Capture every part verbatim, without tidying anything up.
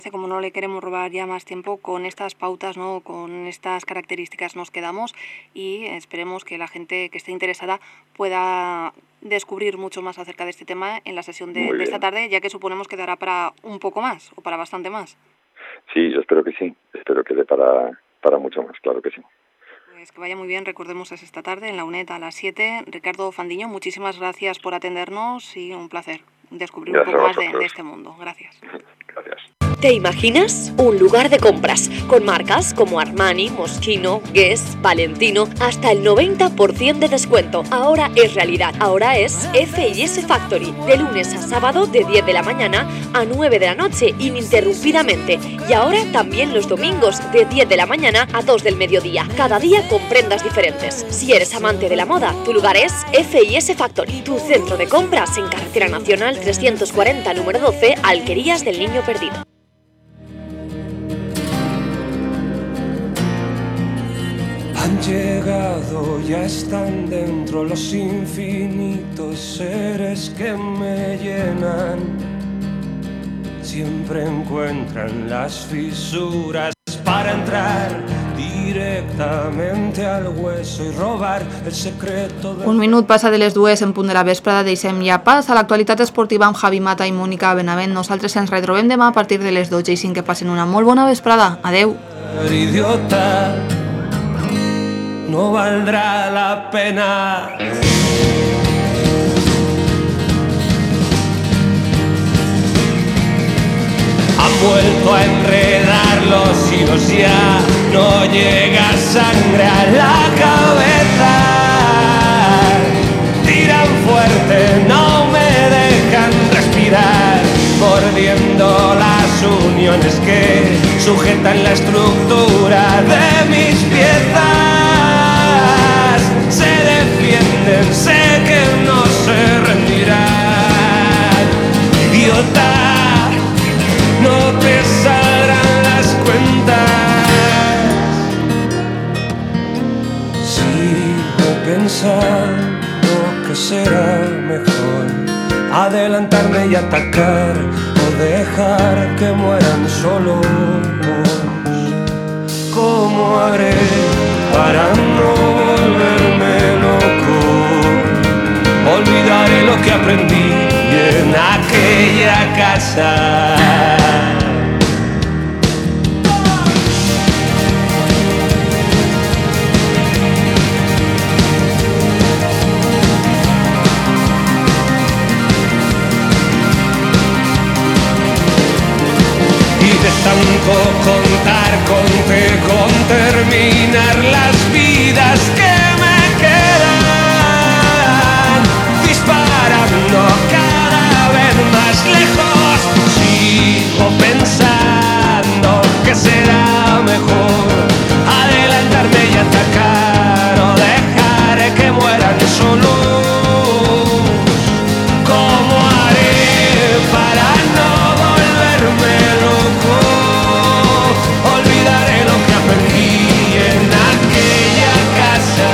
Como no le queremos robar ya más tiempo, con estas pautas, ¿no? Con estas características nos quedamos y esperemos que la gente que esté interesada pueda descubrir mucho más acerca de este tema en la sesión de, de esta tarde, ya que suponemos que dará para un poco más o para bastante más. Sí, yo espero que sí, espero que dé para, para mucho más, claro que sí. Pues que vaya muy bien, recordemos es esta tarde en la UNED a las siete. Ricardo Fandiño, muchísimas gracias por atendernos y un placer descubrir Gracias un poco más de, de este mundo. Gracias. Gracias. ¿Te imaginas? Un lugar de compras con marcas como Armani, Moschino, Guess, Valentino, hasta el noventa por ciento de descuento. Ahora es realidad. Ahora es F y S Factory, de lunes a sábado de diez de la mañana a nueve de la noche, ininterrumpidamente. Y ahora también los domingos de diez de la mañana a dos del mediodía. Cada día con prendas diferentes. Si eres amante de la moda, tu lugar es F y S Factory, tu centro de compras en Carretera Nacional trescientos cuarenta, número doce, Alquerías del Niño Perdido. Han llegado, ya están dentro los infinitos seres que me llenan. Siempre encuentran las fisuras para entrar directamente al hueso y robar el secreto de... Un minut passa de les dues en punt de la vesprada, deixem ja pas a l'actualitat esportiva amb Javi Mata i Mònica Benavent. Nosaltres ens retrobem demà a partir de les dotze i cinc. Que passen una molt bona vesprada. Adeu. Idiota, no valdrá la pena. Han vuelto a enredar los hilos, ya no llega sangre a la cabeza. Tiran fuerte, no me dejan respirar, mordiendo las uniones que sujetan la estructura de mis piezas. Se defienden, sé que no se rendirán. Idiota, no te saldrán las cuentas. Sigo pensando que será mejor adelantarme y atacar o dejar que mueran solos. ¿Cómo haré para no volverme loco? Olvidaré lo que aprendí en aquella casa. Tanto contar, conté con terminar las vidas que me quedan, disparando cada vez más lejos. Sigo pensando que será mejor adelantarme y atacar o dejar que mueran solos. ¿Cómo haré para no volverme loco? Olvidaré lo que aprendí en aquella casa.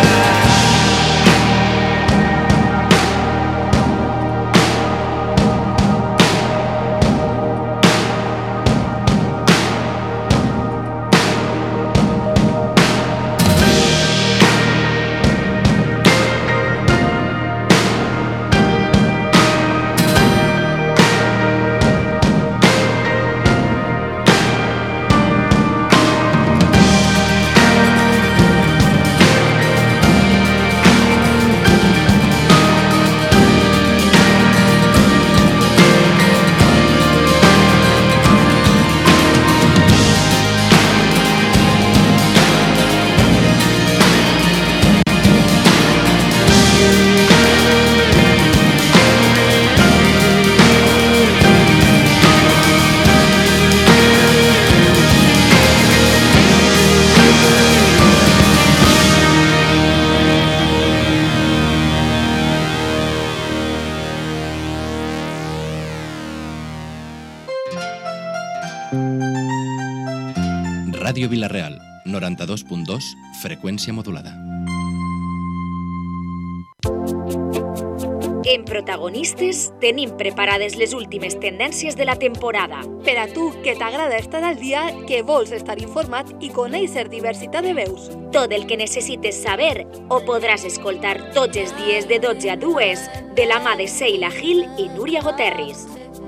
Ràdio Vila-real, noranta-dos punt dos, freqüència modulada. En Protagonistes tenim preparades les últimes tendències de la temporada. Per a tu, que t'agrada estar al dia, que vols estar informat i conèixer diversitat de veus. Tot el que necessites saber ho podràs escoltar tots els dies de dotze a dues de la mà de Sheila Gil i Núria Goterris.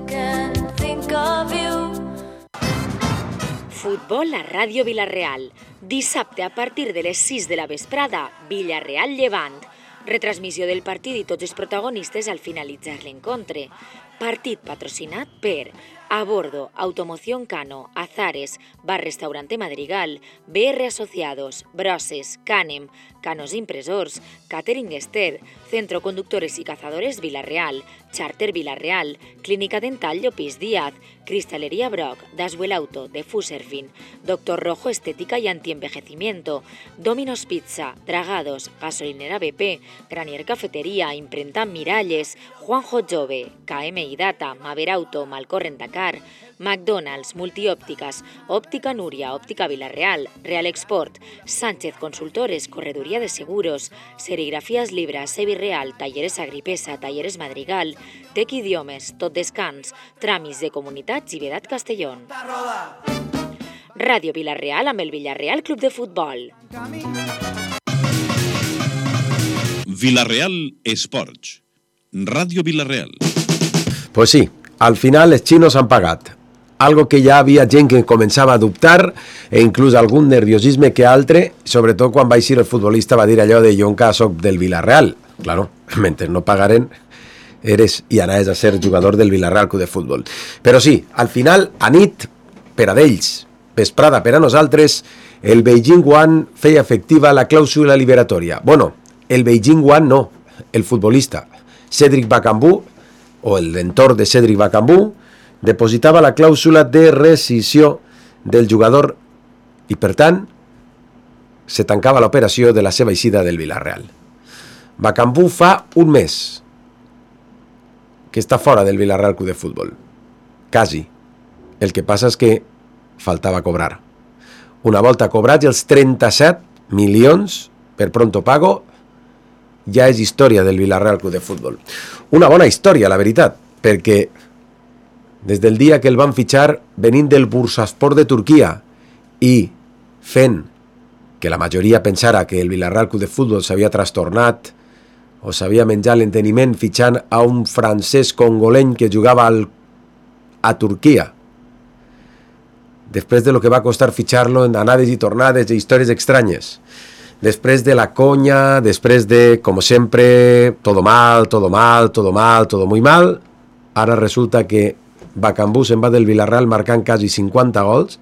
Futbol a Ràdio Vilareal. Dissabte a partir de les sis de la vesprada, Villarreal Llevant. Retransmissió del partit i tots els protagonistes al finalitzar l'encontre. Partit patrocinat per A Bordo, Automoción Cano, Azares, Bar Restaurante Madrigal, B R Asociados, Broses, Canem, Canos Impresors, Catering Ester, Centro Conductores y Cazadores Vilareal, Charter Vilareal, Clínica Dental Llopis Díaz, Cristalería Brock, Daswell Auto, de Fuserfin, Doctor Rojo Estética y Antienvejecimiento, Domino's Pizza, Dragados, Gasolinera B P, Granier Cafetería, Imprenta Miralles, Juanjo Jove, K M I Data, Maver Auto, Malcorrent Dakar, McDonald's, Multiópticas, Óptica Nuria, Óptica Vilareal, Real Export, Sánchez Consultores, Correduría de Seguros, Serigrafías Libras, Sevi Real, Talleres Agripesa, Talleres Madrigal, Tec Idiomes, Tot Descans, Tràmits de Comunitats i Vedat Castellón. Ràdio Vilareal amb el Villarreal Club de Futbol. Vilareal Esports. Ràdio Vilareal. Pues sí, al final els xinos han pagat. Algo que ja havia gent que començava a dubtar e inclús algun nerviosisme que altre, sobretot quan va eixir el futbolista va dir allò de jo encara soc del Villarreal. Claro, mentre no pagaren eres i anaves a ser jugador del Villarreal Club de Futbol. Però sí, al final, a nit, per a d'ells, vesprada per a nosaltres, el Beijing One feia efectiva la clàusula liberatòria. Bueno, el Beijing One no, el futbolista. Cédric Bakambu, o el entorn de Cédric Bakambu, depositava la clàusula de rescisió del jugador i, per tant, se tancava l'operació de la seva eixida del Villarreal. Bakambu fa un mes que està fora del Villarreal Club de Futbol. Quasi. El que passa és que faltava cobrar. Una volta cobrats els trenta-set milions per pronto pago, ja és història del Villarreal Club de Futbol. Una bona història, la veritat, perquè des del dia que el van fitxar venint del Bursaspor de Turquia i fent que la majoria pensara que el Villarreal Club de Futbol s'havia trastornat o s'havia menjat l'enteniment fitxant a un francès congoleny que jugava al, a Turquia. Després de lo que va costar fitxar-lo en anades i tornades de històries estranyes. Després de la conya, després de, como sempre, todo mal, todo mal, todo mal, todo muy mal, ara resulta que Bakambu se'n va del Villarreal marcant quasi cinquanta gols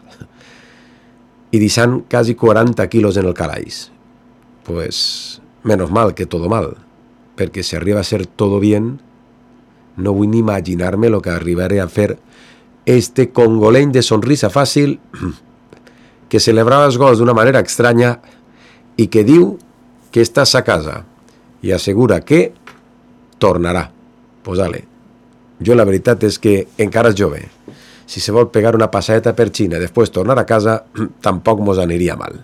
i deixant quasi quaranta quilos en el calaix. Pues, menos mal que todo mal, perquè si arriba a ser todo bien, no vull ni imaginar-me lo que arribaré a fer este congoleny de sonrisa fàcil que celebrava els gols d'una manera estranya i que diu que estàs a casa i assegura que tornarà. Pues ale, jo la veritat és que encara és jove. Si se vol pegar una passadeta per Xina i després tornar a casa, tampoc mos aniria mal.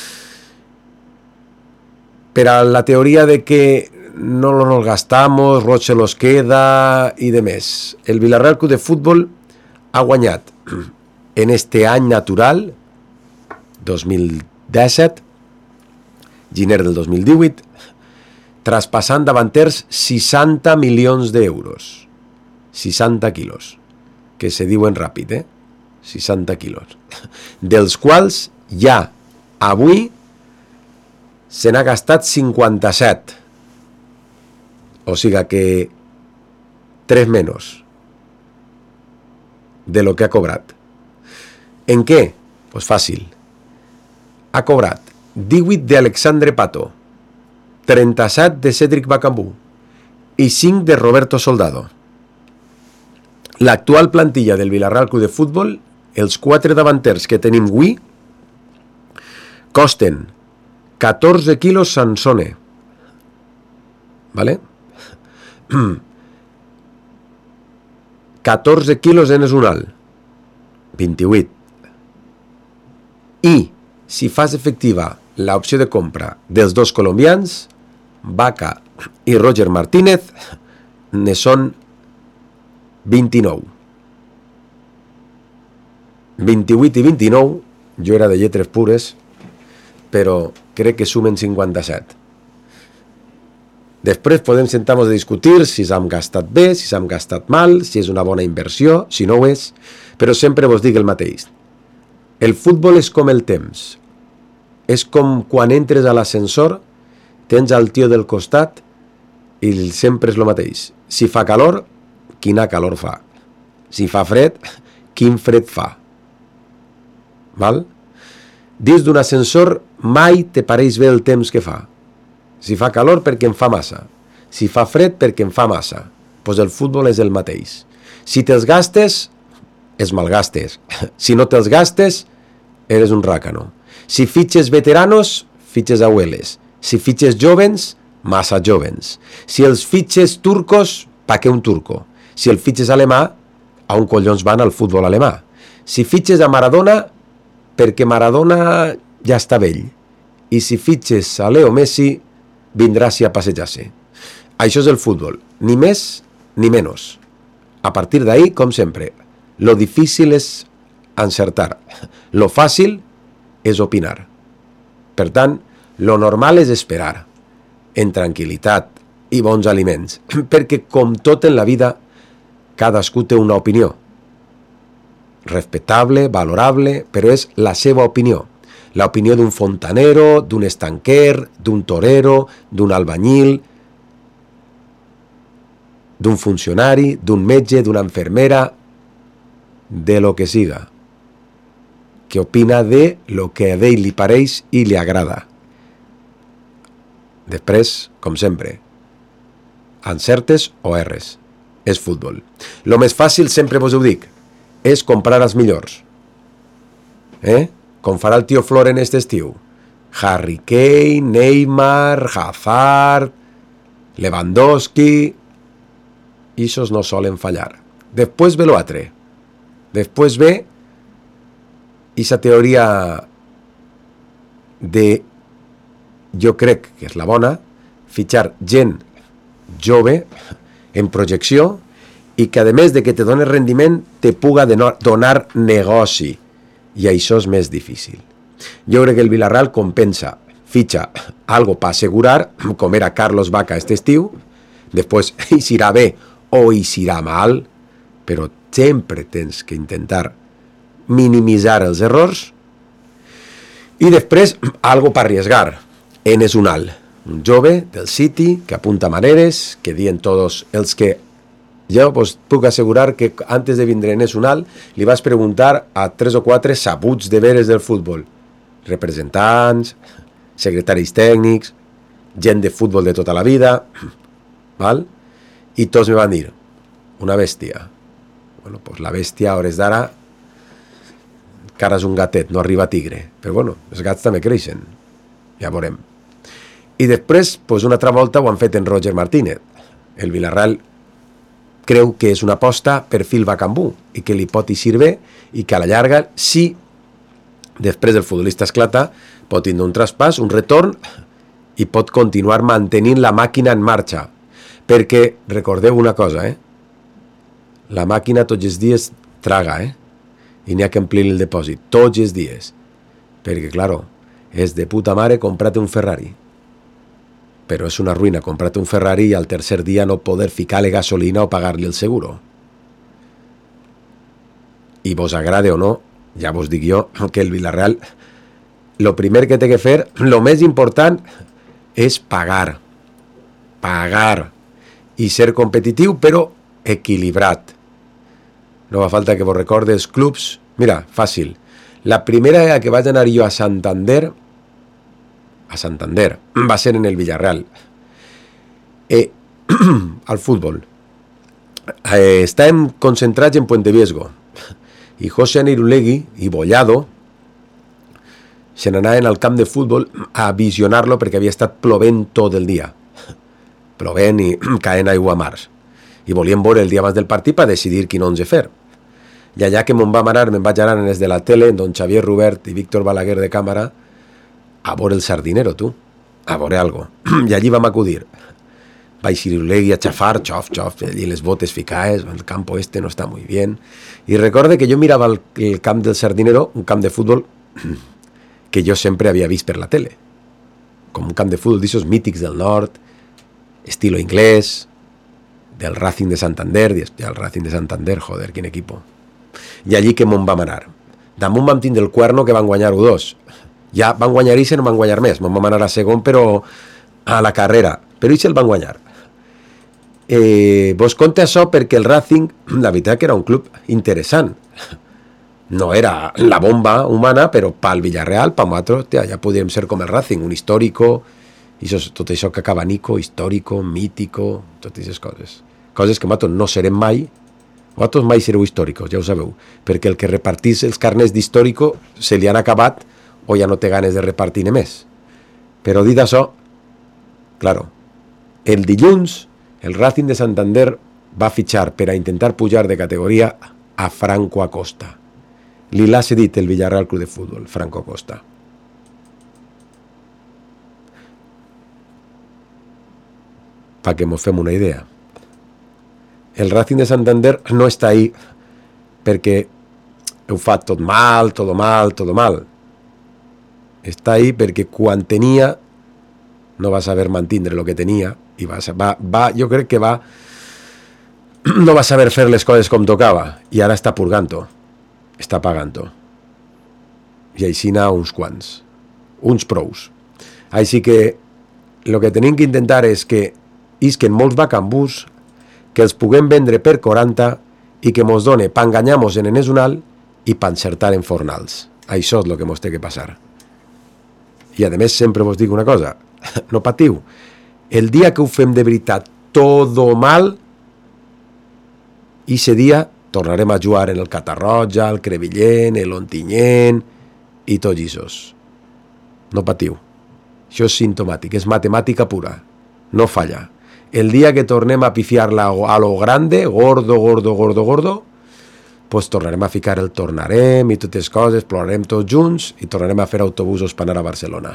Per a la teoria de que no nos gastamos, Roche los queda i de més, el Villarreal Club de Futbol ha guanyat en este any natural, dos mil disset, gener del dos mil divuit, traspassant davanters seixanta milions d'euros. seixanta quilos, que se diuen ràpid, eh? seixanta quilos. Dels quals ja avui se n'ha gastat cinquanta-set. O sigui que tres menys de lo que ha cobrat. En què? Pues fàcil. Ha cobrat divuit d'Alexandre Pato, trenta-set de Cédric Bakambu i cinc de Roberto Soldado. L'actual plantilla del Villarreal Club de Futbol, els quatre davanters que tenim avui, costen catorze quilos Sansone. Vale? catorze quilos Enes Unal, vint-i-vuit. I si fas efectiva l'opció de compra dels dos colombians, Vaca i Roger Martínez, ne són vint-i-nou. vint-i-vuit i vint-i-nou, jo era de lletres pures, però crec que sumen cinquanta-set. Després podem sentar-nos a discutir si s'han gastat bé, si s'han gastat mal, si és una bona inversió, si no ho és, però sempre vos dic el mateix. El futbol és com el temps. És com quan entres a l'ascensor, tens el tio del costat i sempre és el mateix. Si fa calor, quina calor fa. Si fa fred, quin fred fa. Val? Dins d'un ascensor mai te pareix bé el temps que fa. Si fa calor perquè en fa massa. Si fa fred perquè en fa massa. Doncs el futbol és el mateix. Si te'ls gastes, es malgastes. Si no te'ls gastes, eres un ràcano. Si fitxes veteranos, fitxes abueles. Si fitxes jovens, massa jovens. Si els fitxes turcos, pa què un turco? Si el fitxes alemà, a on collons van al futbol alemà? Si fitxes a Maradona, perquè Maradona ja està vell. I si fitxes a Leo Messi, vindrà-s'hi a passejar-se. Això és el futbol, ni més ni menys. A partir d'ahí, com sempre, lo difícil és encertar. Lo fàcil és opinar. Per tant, lo normal és esperar, en tranquil·litat i bons aliments, perquè com tot en la vida, cadascú té una opinió. Respectable, valorable, però és la seva opinió. L'opinió d'un fontanero, d'un estanquer, d'un torero, d'un albañil, d'un funcionari, d'un metge, d'una infermera, de lo que siga, que opina de lo que a ell li pareix i li agrada. Després, com sempre, encertes o erres. És futbol. Lo més fàcil, sempre vos ho dic, és comprar els millors. Eh? Com farà el tio Floren este estiu. Harry Kane, Neymar, Hazard, Lewandowski. Ixos no solen fallar. Després ve l'altre. Després ve esa teoria de, jo crec que és la bona, fitxar gent jove en projecció i que a més de que te doni rendiment te puga donar negoci, i això és més difícil. Jo crec que el Villarreal compensa, fitxa algo per assegurar, com era Carlos Vaca este estiu, després hi serà bé o hi serà mal, però sempre tens que intentar minimitzar els errors, i després algo per arriesgar. Enes Unal, un jove del City que apunta maneres, que diuen tots els que jo pues, puc assegurar que antes de vindre Enes Unal li vas preguntar a tres o quatre sabuts de veres del futbol, representants, secretaris tècnics, gent de futbol de tota la vida, val? I tots me van dir, una bèstia. Bueno, pues la bèstia a hores d'ara encara és un gatet, no arriba a tigre, però bueno, els gats també creixen, ja veurem. I després, pues una altra volta ho han fet en Roger Martínez. El Villarreal creu que és una aposta per Phil Bacambú i que li pot eixir bé i que a la llarga, si després el futbolista esclata, pot tindre un traspàs, un retorn i pot continuar mantenint la màquina en marxa. Perquè, recordeu una cosa, eh? La màquina tots els dies traga, eh? I n'hi ha que omplir el depòsit, tots els dies. Perquè, claro, és de puta mare comprar-te un Ferrari. Però és una ruïna comprar-te un Ferrari i al tercer dia no poder ficar-li gasolina o pagar-li el seguro. I vos agrade o no, ja vos dic jo que el Villarreal, lo primer que té que fer, lo més important, és pagar. Pagar. I ser competitiu, però equilibrat. No fa falta que vos recorde els clubs. Mira, fàcil. La primera vegada que vaig anar jo a Santander, a Santander, va ser en el Villarreal. Eh, al futbol. Eh, estàvem concentrats en Puente Viesgo. I José Anirulegui i Bollado se n'anaven al camp de futbol a visionar-lo perquè havia estat plovent tot el dia. Plovent i caent aigua a mars. I volíem veure el dia abans del partit per decidir quin onze fer. I allà que me'n vam anar, me'n vaig anar en els de la tele, en don Xavier Rubert i Víctor Balaguer de càmera, a veure el Sardinero, tu, a veure algo. I allí vam acudir. va Irulegui a chafar, chof, chof, y les botes ficaes, el campo este no está muy bien. Y recorde que jo mirava el, el camp del Sardinero, un camp de futbol que jo sempre havia vist per la tele, com un camp de futbol d'aixòs mítics del nord, estilo inglès, del Racing de Santander, i el Racing de Santander, joder, quin equipo. I allí que m'on vam anar. Damunt vam tindre el Cuerno, que van guanyar u dos. Ja van guanyar Ix i no van guanyar més. M'on vam anar a segon, però a la carrera. Però Ix el van guanyar. Eh, vos conte això perquè el Racing, la veritat que era un club interessant. No era la bomba humana, però pel Villarreal, pel nosaltres, tia, ja podríem ser com el Racing, un històrico, i això, tot això que acaba Nico, històrico, mítico, totes aquestes coses. Coses que nosaltres no serem mai, vosaltres mai sereu històricos, ja ho sabeu, perquè el que repartís els carnets d'històrico se li han acabat o ja no té ganes de repartir-ne més. Però dit això, claro, el dilluns el Racing de Santander va fitxar per a intentar pujar de categoria a Franco Acosta. Li l'ha cedit el Villarreal Club de Futbol, Franco Acosta. Pa que mos fem una idea. El Racing de Santander no està ahí perquè heu fet tot mal, tot mal, tot mal. Està ahí perquè quan tenia no va saber mantindre el que tenia i va, va, va, jo crec que va no va saber fer les coses com tocava i ara està purgant-ho, està pagant-ho. I així n'ha uns quants, uns prous. Així que el que tenim que intentar és que isquen molts vacambús, que els puguem vendre per quaranta i que mos done pa enganyar-mos en Enesunal i pa encertar en Fornals. Això és el que mos té que passar. I a més sempre vos dic una cosa, no patiu, el dia que ho fem de veritat todo mal, i ese dia tornarem a jugar en el Catarroja, el Crevillent, el Ontinyent i tots aquests. No patiu, això és simptomàtic, és matemàtica pura, no falla. El dia que tornem a pifiar-la a lo grande, gordo, gordo, gordo, gordo, pues tornarem a ficar el tornarem i totes les coses, plorarem tots junts i tornarem a fer autobusos per anar a Barcelona.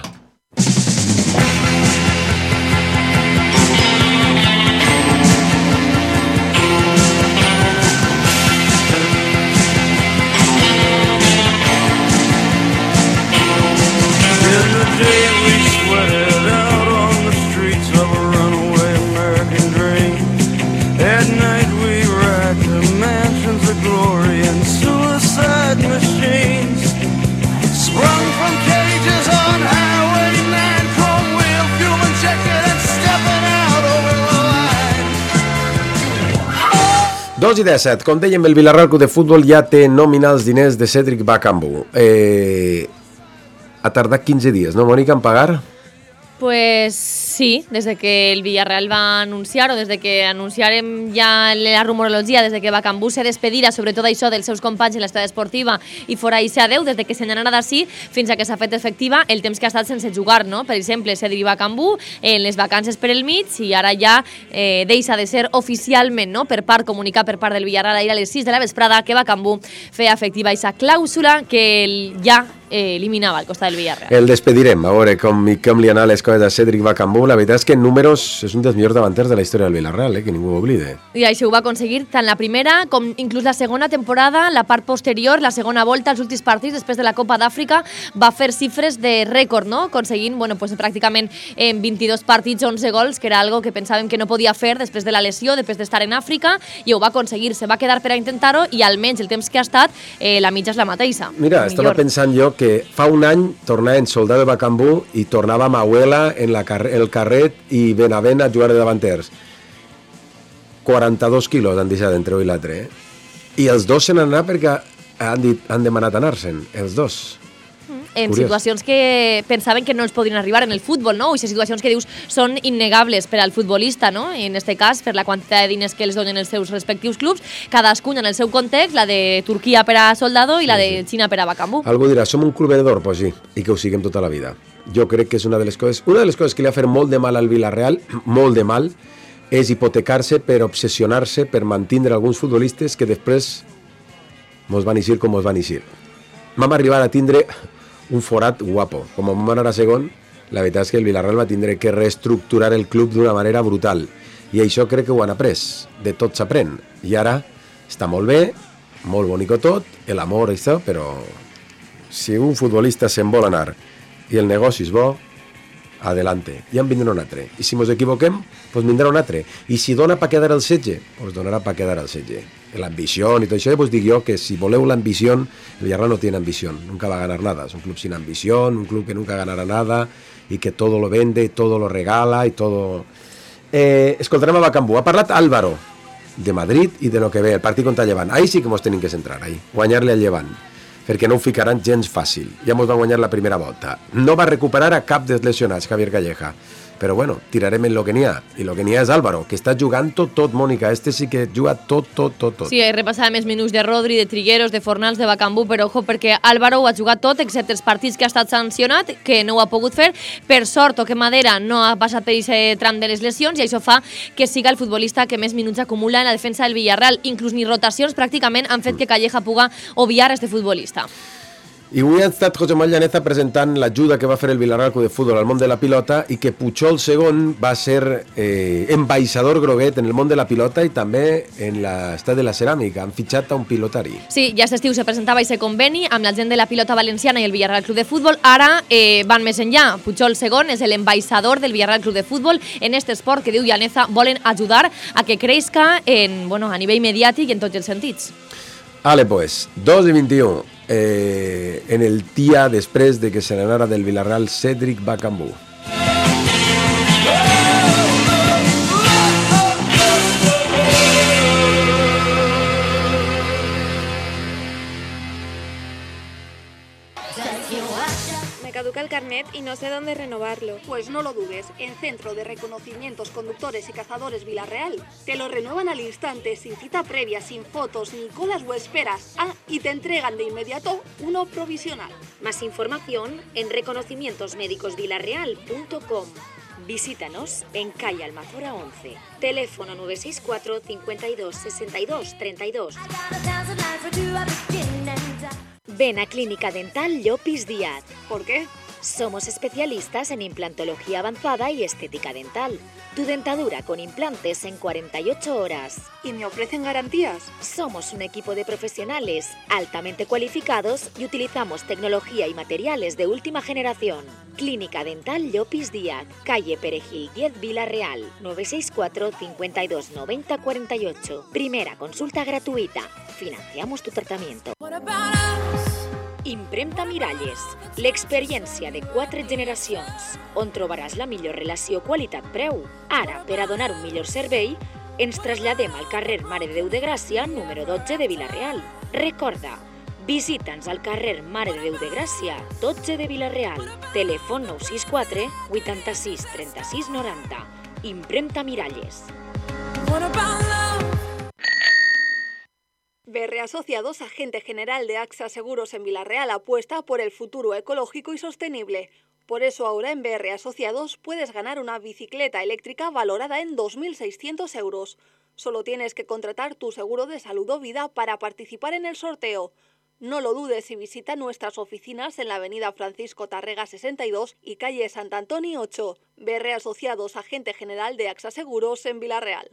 dos i disset, com dèiem, el Villarreal Club de Futbol ja té nominals diners de Cédric Bakambu. Eh, ha tardat quinze dies, no, Mònica, en pagar? Pues sí, desde que el Villarreal va anunciar o desde que anunciarem ja la rumorologia, desde que Bakambu se despedirà, sobretot això dels seus companys en l'estada esportiva i fora i ser adeu, des de que se n'anarà d'ací fins a que s'ha fet efectiva el temps que ha estat sense jugar, no? Per exemple, Cédric Bakambu en les vacances per el mig i ara ja eh, deixa de ser oficialment, no? Per part, comunicar per part del Villarreal ahir a les sis de la vesprada que Bakambu feia efectiva aquesta clàusula que el ja eh, eliminava al costat del Villarreal. El despedirem, a veure com, com li han anat les coses a Cédric Bakambu. La veritat és que en números és un dels millors davanters de la història del Villarreal, eh? Que ningú ho oblide. I això ho va aconseguir tant la primera com inclús la segona temporada, la part posterior, la segona volta, els últims partits després de la Copa d'Àfrica, va fer xifres de rècord, no? Aconseguint, bueno, pues, pràcticament en vint-i-dos partits, onze gols, que era algo que pensàvem que no podia fer després de la lesió, després d'estar en Àfrica, i ho va aconseguir, se va quedar per a intentar-ho i almenys el temps que ha estat, eh, la mitja és la mateixa. Mira, estava pensant jo que fa un any tornava en Soldado de Bakambu i tornava a Mahuela en la car el carret i Benavent a jugar de davanters. quaranta-dos quilos han deixat entre un i l'altre, eh? I els dos se n'han anat perquè han, dit, han demanat anar-se'n, els dos. En Curiós. situacions que pensaven que no els podrien arribar en el futbol, no? O aquestes situacions que dius són innegables per al futbolista, no? En este cas, per la quantitat de diners que els donen els seus respectius clubs, cadascun en el seu context, la de Turquia per a Soldado i la de Xina per a Bakambu. Algú dirà, som un club venedor? Pues sí, i que ho siguem tota la vida. Jo crec que és una de les coses, una de les coses que li ha fet molt de mal al Villarreal, molt de mal, és hipotecar-se per obsessionar-se, per mantindre alguns futbolistes que després mos van eixir com mos van eixir. Vam arribar a tindre un forat guapo. Com vam anar a segon, la veritat és que el Villarreal va tindre que reestructurar el club d'una manera brutal. i això crec que ho han après, de tot s'aprèn, i ara està molt bé, molt bonico tot, l'amor i això, però si un futbolista se'n vol anar i el negoci és bo, adelante, i en vindrà un altre. I si ens equivoquem, doncs vindrà un altre. I si dona per quedar al setge, doncs donarà per quedar al setge. L'ambició i tot això, doncs dic jo que si voleu l'ambició, el Villarreal no tiene ambición, nunca va a ganar nada. Es un club sin ambición, un club que nunca ganará nada y que todo lo vende, todo lo regala y todo... Eh, escoltarem a Bacambú. Ha parlat Álvaro de Madrid i de lo que ve, el partit contra Llevant. Ahí sí que mos tenim que centrar, ahí. Guanyar-li al Llevant, perquè no ho ficaran gens fàcil. Ja mos va guanyar la primera volta. No va recuperar a cap dels lesionats, Javier Calleja. Però bueno, tirarem en lo que n'hi ha. I lo que n'hi ha és Álvaro, que està jugant tot, tot, Mònica. Este sí que juga tot, tot, tot, tot. Sí, repassàvem els minuts de Rodri, de Trigueros, de Fornals, de Bacambú, però ojo, perquè Álvaro ho ha jugat tot, excepte els partits que ha estat sancionat, que no ho ha pogut fer. Per sort, o que Madera no ha passat per aquest tram de les lesions, i això fa que siga el futbolista que més minuts acumula en la defensa del Villarreal. Inclús ni rotacions pràcticament han fet que Calleja puga obviar a este futbolista. I avui ha estat José Manuel Llaneza presentant l'ajuda que va fer el Villarreal Club de Futbol al món de la pilota i que Pujol segon va ser eh, embaixador groguet en el món de la pilota i també en l'estat de la ceràmica. Han fitxat a un pilotari. Sí, ja aquest estiu se presentava aquest conveni amb la gent de la pilota valenciana i el Villarreal Club de Futbol. Ara eh, van més enllà. Pujol segon és l'embaixador del Villarreal Club de Futbol en este esport que diu Llaneza volen ajudar a que creixca en, bueno, a nivell mediàtic i en tots els sentits. Ale, pues, dos i vint-i-u. Eh, en el dia després de que se n'anara del Villarreal Cédric Bacambú. Caduca el carnet y no sé dónde renovarlo. Pues no lo dudes, en Centro de Reconocimientos Conductores y Cazadores Villarreal te lo renuevan al instante, sin cita previa, sin fotos, ni colas o esperas. Ah, y te entregan de inmediato uno provisional. Más información en reconocimientos médicos villarreal punto com. Visítanos en calle Almazora once. Teléfono nueve seis cuatro, cincuenta y dos, sesenta y dos, treinta y dos. Ven a Clínica Dental Llopis Díaz. ¿Por qué? Somos especialistas en implantología avanzada y estética dental. Tu dentadura con implantes en cuarenta y ocho horas. ¿Y me ofrecen garantías? Somos un equipo de profesionales altamente cualificados y utilizamos tecnología y materiales de última generación. Clínica Dental Llopis Díaz, calle Perejil diez, Villarreal, nueve seis cuatro, cincuenta y dos, noventa, cuarenta y ocho. Primera consulta gratuïta. Financiamos tu tratamiento. Impremta Miralles, l'experiència de quatre generacions, on trobaràs la millor relació qualitat-preu. Ara, per a donar un millor servei, ens traslladem al carrer Mare de Déu de Gràcia, número dotze de Vilareal. Recorda, visita'ns al carrer Mare de Déu de Gràcia, dotze de Vilareal. Telèfon nou sis quatre, vuitanta-sis, trenta-sis, noranta. Impremta Miralles. B R Asociados, agente general de AXA Seguros en Villarreal, apuesta por el futuro ecológico y sostenible. Por eso ahora en B R Asociados puedes ganar una bicicleta eléctrica valorada en dos mil seiscientos euros. Solo tienes que contratar tu seguro de salud o vida para participar en el sorteo. No lo dudes y visita nuestras oficinas en la avenida Francisco Tarrega sesenta y dos y calle Sant Antoni ocho. B R Asociados, agente general de AXA Seguros en Villarreal.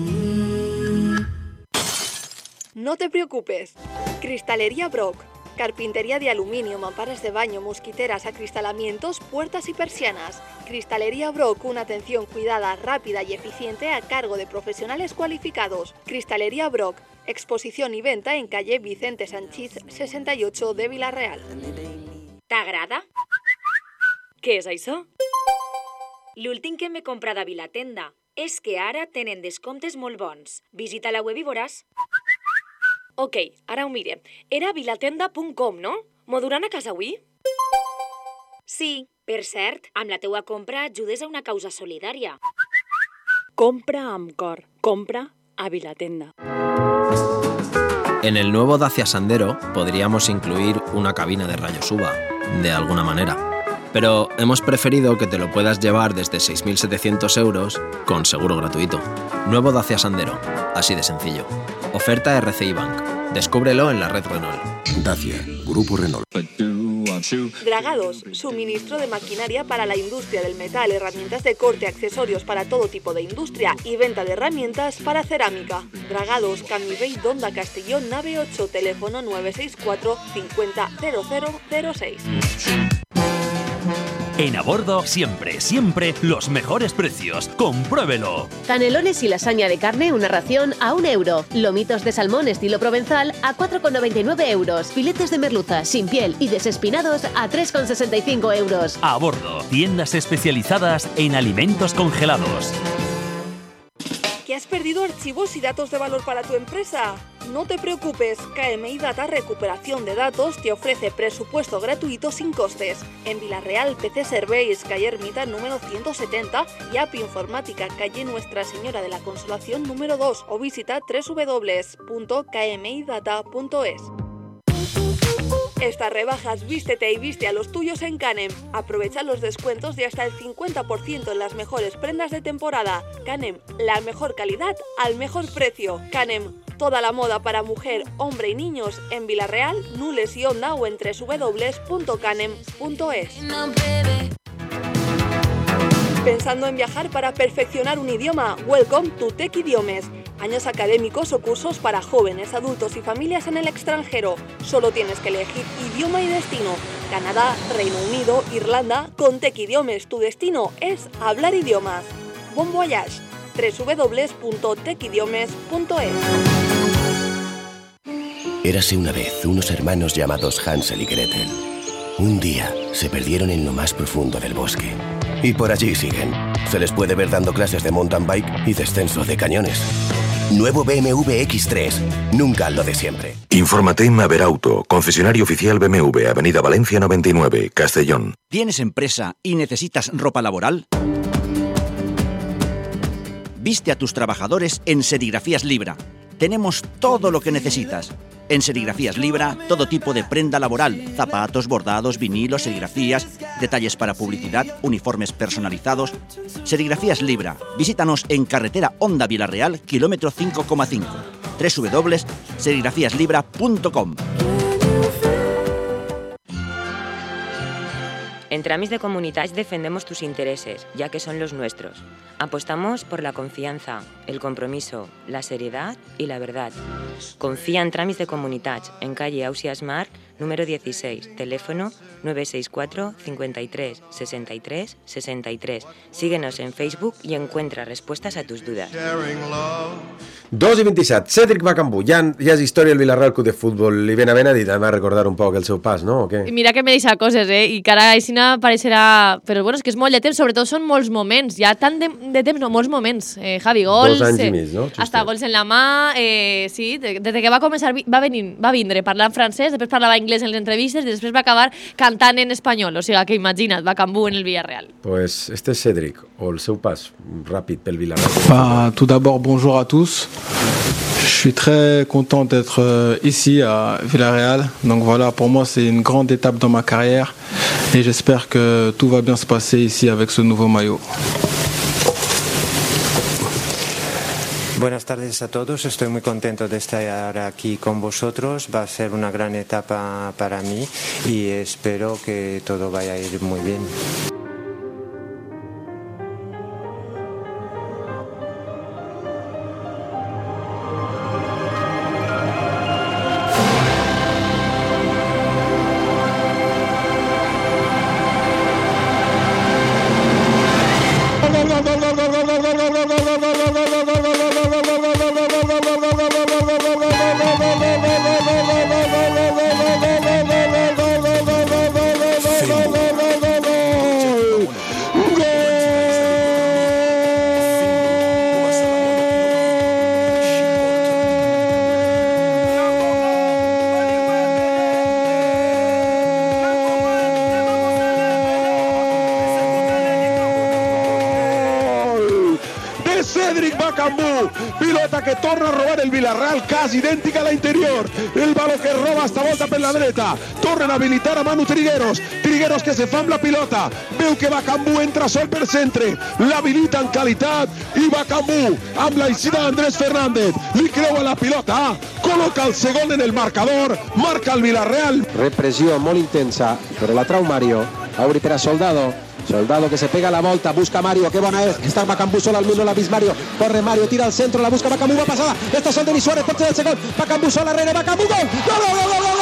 No te preocupes. Cristalería Brock. Carpintería de aluminio, mamparas de baño, mosquiteras, acristalamientos, puertas y persianas. Cristalería Brock, una atención cuidada, rápida y eficiente a cargo de profesionales cualificados. Cristalería Brock, exposición y venta en calle Vicente Sanchís sesenta y ocho de Villarreal. T'agrada? Què és això? L'últim que m'he comprat a Vilatenda és que ara tenen descomptes molt bons. Visita la web i veuràs. Ok, ara ho mire. Era vilatenda punt com, no? M'ho duran a casa avui? Sí, per cert, amb la teua compra ajudes a una causa solidària. Compra amb cor. Compra a Vilatenda. En el nuevo Dacia Sandero podríamos incluir una cabina de rayos U V A, de alguna manera. Pero hemos preferido que te lo puedas llevar desde seis mil setecientos euros con seguro gratuito. Nuevo Dacia Sandero, así de sencillo. Oferta R C I Bank. Descúbrelo en la red Renault. Dacia, Grupo Renault. Dragados, suministro de maquinaria para la industria del metal, herramientas de corte, accesorios para todo tipo de industria y venta de herramientas para cerámica. Dragados, Camivey, Donda, Castellón, nave ocho, teléfono nueve seis cuatro cincuenta cero cero cero seis. En A Bordo, siempre, siempre, los mejores precios. ¡Compruébelo! Canelones y lasaña de carne, una ración a un euro. Lomitos de salmón estilo provenzal a cuatro con noventa y nueve euros. Filetes de merluza sin piel y desespinados a tres con sesenta y cinco euros. A Bordo, tiendas especializadas en alimentos congelados. ¿Que has perdido archivos y datos de valor para tu empresa? No te preocupes, K M I Data Recuperación de Datos te ofrece presupuesto gratuito sin costes. En Vilarreal, P C Serveis, calle Ermita número ciento setenta y App Informática, calle Nuestra Señora de la Consolación número dos o visita doble u doble u doble u punto k m i data punto es. Estas rebajas vístete y viste a los tuyos en Canem. Aprovecha los descuentos de hasta el cincuenta por ciento en las mejores prendas de temporada. Canem, la mejor calidad al mejor precio. Canem, toda la moda para mujer, hombre y niños en Vilarreal, Nules y Onda o en doble u doble u doble u punto canem punto es. ¿Pensando en viajar para perfeccionar un idioma? Welcome to Tech Idiomes. Años académicos o cursos para jóvenes, adultos y familias en el extranjero. Solo tienes que elegir idioma y destino. Canadá, Reino Unido, Irlanda. Con Tech Idiomes tu destino es hablar idiomas. Bon voyage. doble u doble u doble u punto tech idiomes punto es. Érase una vez unos hermanos llamados Hansel y Gretel. Un día se perdieron en lo más profundo del bosque. Y por allí siguen. Se les puede ver dando clases de mountain bike y descenso de cañones. Nuevo B M W X tres. Nunca lo de siempre. Infórmate en Maverauto, concesionario oficial B M W, Avenida Valencia noventa y nueve, Castellón. ¿Tienes empresa y necesitas ropa laboral? Viste a tus trabajadores en Serigrafías Libra. Tenemos todo lo que necesitas. En Serigrafías Libra, todo tipo de prenda laboral, zapatos, bordados, vinilos, serigrafías, detalles para publicidad, uniformes personalizados. Serigrafías Libra. Visítanos en carretera Honda Vilarreal, kilómetro cinco coma cinco. doble u doble u doble u punto serigrafías libra punto com. En Tramis de Comunitats defendemos tus intereses, ya que son los nuestros. Apostamos por la confianza, el compromiso, la seriedad y la verdad. Confía en Tramis de Comunitats, en calle Ausias Mar, número dieciséis, teléfono nueve seis cuatro cincuenta y tres sesenta y tres sesenta y tres. Síguenos en Facebook y encuentra respuestas a tus dudas. dos i vint-i-set, Cèdric Bacambú, ja, ja és història el Vilarreal Club de Futbol i ben avena dit, anem a recordar un poc el seu pas, no? O què? Mira que me deixa coses, eh? I que ara així apareixerà... Però bueno, és que és molt de temps, sobretot són molts moments, ja tant de, de temps, no, molts moments. Eh, Javi, gols... Dos anys i mig, no? Hasta gols en la mà, eh, sí, des de que va començar, va, venir, va vindre parlant francès, després parlava anglès en les entrevistes i després va acabar cantant en espanyol, o sigui que imagina't, Bacambú en el Villarreal. Pues este és Cèdric, o el seu pas ràpid pel Villarreal. Bah, tout d'abord, bonjour à tous. Je suis très content d'être euh, ici à Villarreal. Donc voilà, pour moi, c'est une grande étape dans ma carrière et j'espère que tout va bien se passer ici avec ce nouveau maillot. Buenas tardes a todos, estoy muy contento de estar aquí con vosotros. Va a ser una gran etapa para mí y espero que todo vaya a ir muy bien. Bakambu, pilota que torna a robar el Villarreal, quasi idèntica a la interior, el baló que roba esta volta per la dreta, tornen a habilitar a Manu Trigueros, Trigueros que se fa amb la pilota, veu que Bakambu entra sol per centre, l'habilita en qualitat i Bakambu amb l'aixida d'Andrés Fernández, li creua la pilota, col·loca el segon en el marcador, marca el Villarreal. Repressió molt intensa, però la trau Mario, obri per a Soldado, Soldado que se pega la volta, busca Mario, qué buena es, está Bakambu solo al mundo, la vis Mario, corre Mario, tira al centro, la busca Bakambu, va pasada, estos son Denis Suárez, tercer del segundo, Bakambu sola, René, Bakambu, gol, gol, gol, gol, gol, gol,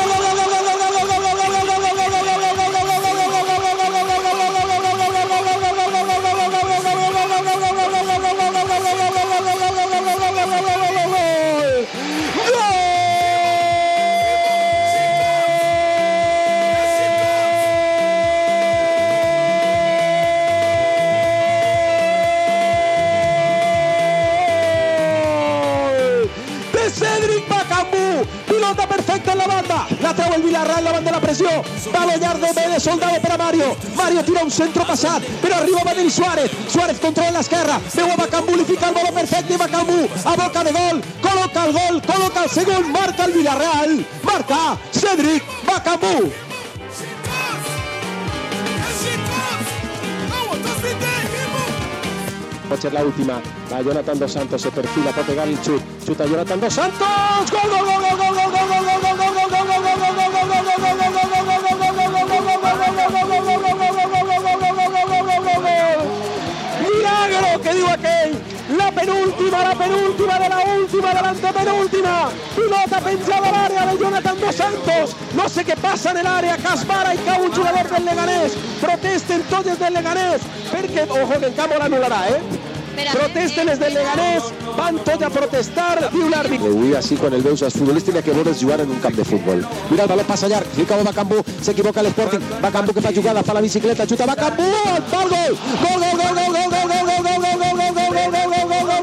pilota perfecta en la banda, la treu el Villarreal davant de la pressió, va guanyar de bé de Soldado per a Mario, Mario tira un centre passat, però arriba va Denis Suárez, Suárez controla l'esquerra, veu a Bakambu, li fica el baló perfecte i Bakambu a boca de gol, col·loca el gol, col·loca el segon, marca el Villarreal, marca Cédric Bakambu. Pot ser l'última, va Jonathan Dos Santos, se perfila, pot pegar el xut, xuta Jonathan Dos Santos, gol, gol, gol, gol, gol, gol, gol, gol, gol, gol, gol, milagro que diu aquell, la penúltima, la penúltima de la última, de l'antepenúltima, pilota penjada a l'àrea de Jonathan Dos Santos, no sé què passa en l'àrea, Casmara i cau un jugador del Leganés, protesten tots els del Leganés, perquè, ojo, que en camp l'anul·larà, eh? Protesten els del Leganés, van tots a protestar, diu l'àrbit. Avui, així, quan el veus, els futbolistes tenen que veure's jugar en un camp de futbol. Mira, el baló passa llarg, li cau a Bakambu, s'equivoca l'Sporting, Bakambu que fa jugada, fa la bicicleta, xuta Bakambu, al pal, gol! Gol, gol, gol, gol, gol, gol, gol, gol, gol, gol, gol, gol, gol, gol, gol, gol, gol,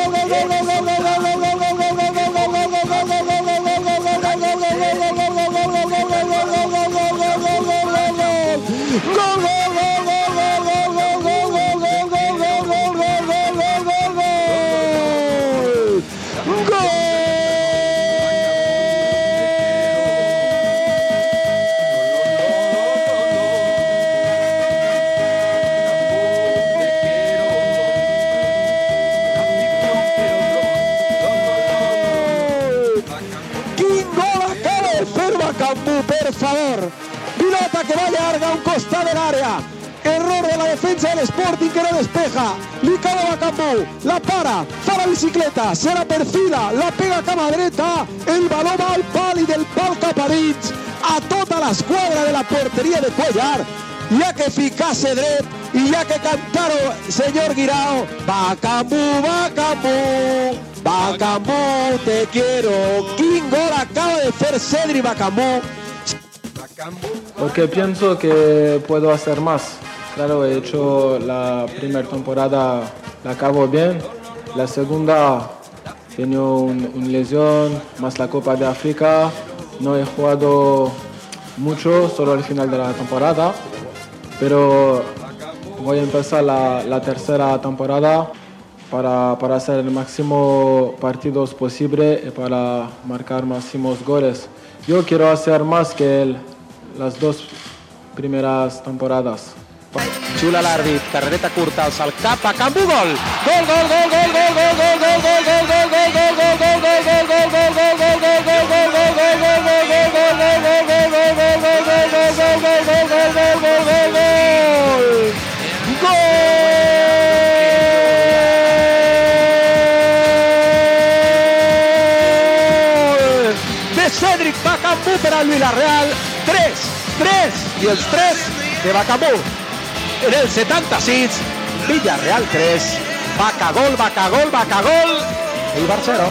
per favor, pilota que va llarga a un costat de l'àrea, error de la defensa de l'Sporting que no despeja, li cau a Bakambu, la para, fa la bicicleta, se la perfila, la pega a cama dreta, el baló va al pal i del pal cap a dins, a tota l'esquadra de la porteria de Cuellar, hi ha que ficar-se dret i hi ha que cantar-ho, senyor Guirao, Bakambu, Bakambu, Bakambu, te quiero, quin gol acaba de fer Cédric Bakambu. Porque pienso que puedo hacer más. Claro, he hecho la primera temporada, la acabo bien. La segunda, tenía una un lesión, más la Copa de África. No he jugado mucho, solo al final de la temporada. Pero voy a empezar la, la tercera temporada para, para hacer el máximo partidos posible y para marcar máximos goles. Yo quiero hacer más que él. Les dues primeres temporades. Xula l'àrbit, carrereta curta, alça el cap, Bakambu, gol! Gol, gol, gol, gol, gol, gol, gol, gol, gol, gol, gol, gol, gol, gol, gol, gol, gol, de Cédric Bakambu per al Villarreal, tres, tres, i els tres de Bakambu. En el setanta-sis, Villarreal tres, Bacagol, Bacagol, Bacagol, i Barcero.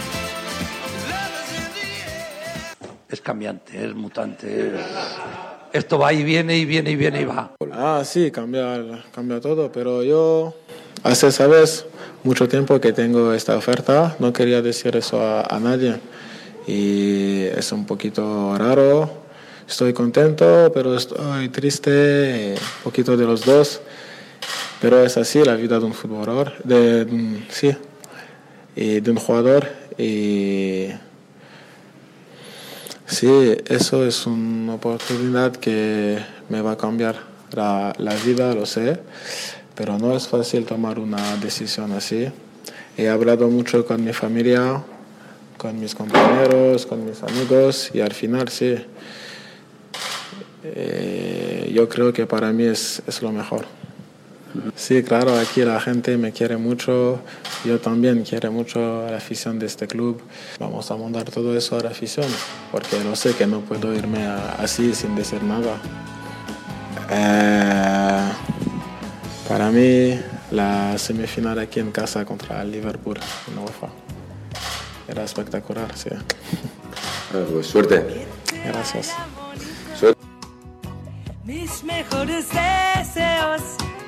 Es cambiante, es mutante, es, esto va y viene y viene y viene y va. Ah, sí, cambia, cambia todo, pero yo hace, sabes, mucho tiempo que tengo esta oferta, no quería decir eso a, a nadie y es un poquito raro, estoy contento, pero estoy triste, un poquito de los dos, pero es así la vida de un futbolista, de, sí, y de un jugador y... Sí, eso es una oportunidad que me va a cambiar la, la vida, lo sé, pero no es fácil tomar una decisión así. He hablado mucho con mi familia, con mis compañeros, con mis amigos y al final sí, eh, yo creo que para mí es, es lo mejor. Sí, claro, aquí la gente me quiere mucho, yo también quiero mucho a la afición de este club. Vamos a mandar todo eso a la afición, porque lo sé que no puedo irme a, así sin decir nada. Eh, para mí, la semifinal aquí en casa contra el Liverpool en UEFA era espectacular, sí. Pues suerte. Gracias. Suerte. Mis mejores deseos.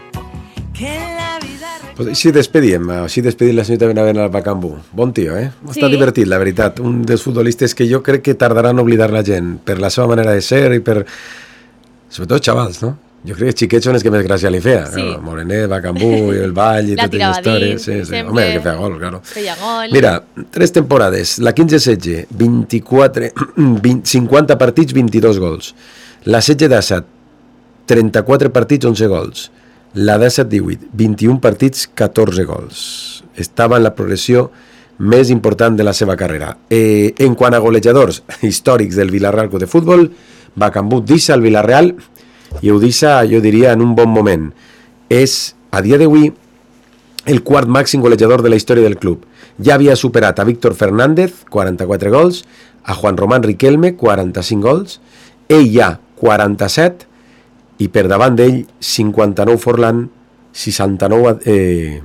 Pues així despedíem, així despedim la senyora Benavent al Bacambú. Bon tio, eh? Sí. Està divertit, la veritat. Un dels futbolistes que jo crec que tardaran a oblidar la gent per la seva manera de ser i per... Sobretot xavals, no? Jo crec que xiquets són els que més gràcia li feia. Sí. No? Morenet, Bacambú, i el ball i totes les històries. Sí, sí. Home, que feia gol, claro. Feia gol. Mira, tres temporades. La quinze setze, vint-i-quatre, vint, cinquanta partits, vint-i-dos gols. La setze disset, trenta-quatre partits, onze gols. La disset divuit, vint-i-un partits, catorze gols. Estava en la progressió més important de la seva carrera. Eh, en quant a golejadors històrics del Villarreal Club de Futbol, Bacambú deixa el Villarreal i ho deixa, jo diria, en un bon moment. És, a dia d'avui, el quart màxim golejador de la història del club. Ja havia superat a Víctor Fernández, quaranta-quatre gols, a Juan Román Riquelme, quaranta-cinc gols, ell ja, quaranta-set, i per davant d'ell cinquanta-nou Forlán, seixanta-nou eh,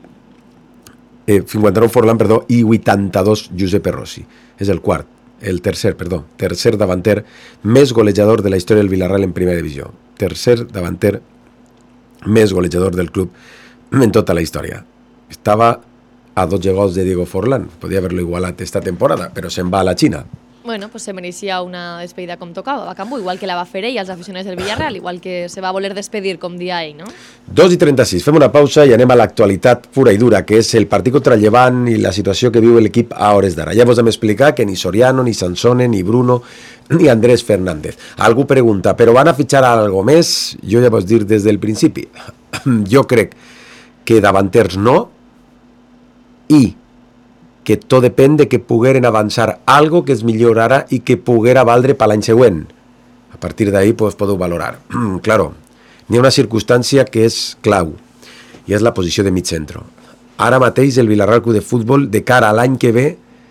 eh, cinquanta-nou Forlán, perdó, i vuitanta-dos Giuseppe Rossi. És el quart, el tercer, perdó, tercer davanter més golejador de la història del Villarreal en primera divisió. Tercer davanter més golejador del club en tota la història. Estava a dotze gols de Diego Forlán, podia haver-lo igualat esta temporada, però se'n va a la Xina. Bueno, pues se merecía una despedida com tocava, Bacambú, igual que la va fer ell als aficionats del Villarreal, igual que se va voler despedir com dia ell, no? dos i trenta-sis, fem una pausa i anem a l'actualitat pura i dura, que és el partit contra el Llevant i la situació que viu l'equip a hores d'ara. Ja vos hem explicat que ni Soriano, ni Sansone, ni Bruno, ni Andrés Fernández. Algú pregunta, però van a fitxar algo més? Jo ja vos dir des del principi. Jo crec que davanters no, i que tot depèn de que pogueren avançar algo que es millorara i que poguera valdre per l'any següent. A partir d'ahí pues, podeu valorar. Claro, n'hi ha una circumstància que és clau, i és la posició de mig centre. Ara mateix el Villarreal Club de Futbol, de cara a l'any que ve,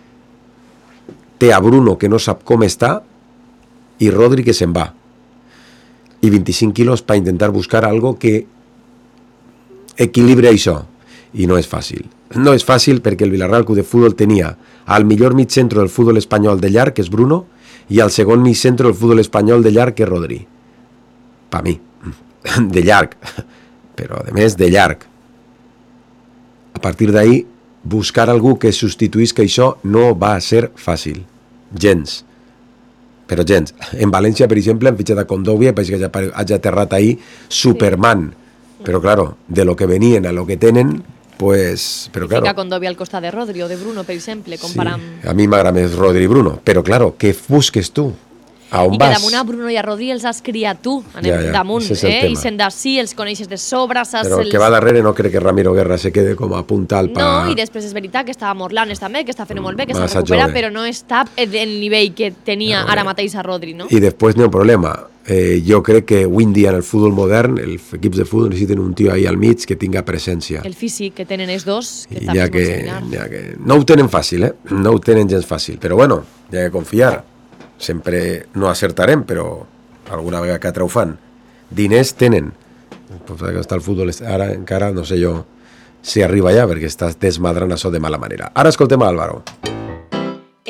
té a Bruno, que no sap com està, i Rodri, que se'n va. I vint-i-cinc quilos per intentar buscar algo que equilibri això. I no és fàcil. No és fàcil perquè el Villarreal Club de Futbol tenia al millor mig centre del futbol espanyol de llarg, que és Bruno, i al segon mig centre del futbol espanyol de llarg, que és Rodri. Per mi. De llarg. Però, a més, de llarg. A partir d'ahí, buscar algú que substituïsca això no va ser fàcil. Gens. Però gens. En València, per exemple, han fitxat a Condovia, perquè hagi aterrat ahí Superman. Però, claro, de lo que venien a lo que tenen, pues, però claro. Fica Condovia al costat de Rodri o de Bruno, per exemple, comparam... Sí, a mi m'agrada més Rodri i Bruno, però claro, què busques tu? A on I vas? que damunt a Bruno i a Rodri els has criat tu, anem ja, ja, damunt, eh? I sent d'ací, els coneixes de sobre, saps... Però el els... que va darrere no crec que Ramiro Guerra se quede com a puntal pa... No, i després és veritat que estava Morlanes també, que està fent molt bé, que s'ha recuperat, però no està el nivell que tenia no, ara mateix a Rodri, no? I després n'hi ha un problema. Eh, jo crec que avui en dia en el futbol modern els equips de futbol necessiten un tio ahí al mig que tinga presència. El físic que tenen els dos, que també és molt similar. Que no ho tenen fàcil, eh? No ho tenen gens fàcil, però bueno, hi ha que confiar. Sempre no acertarem, però alguna vegada que altra ho fan. Diners tenen. Pues està el futbol ara encara, no sé jo si arriba allà, perquè estàs desmadrant això de mala manera. Ara escoltem a Álvaro.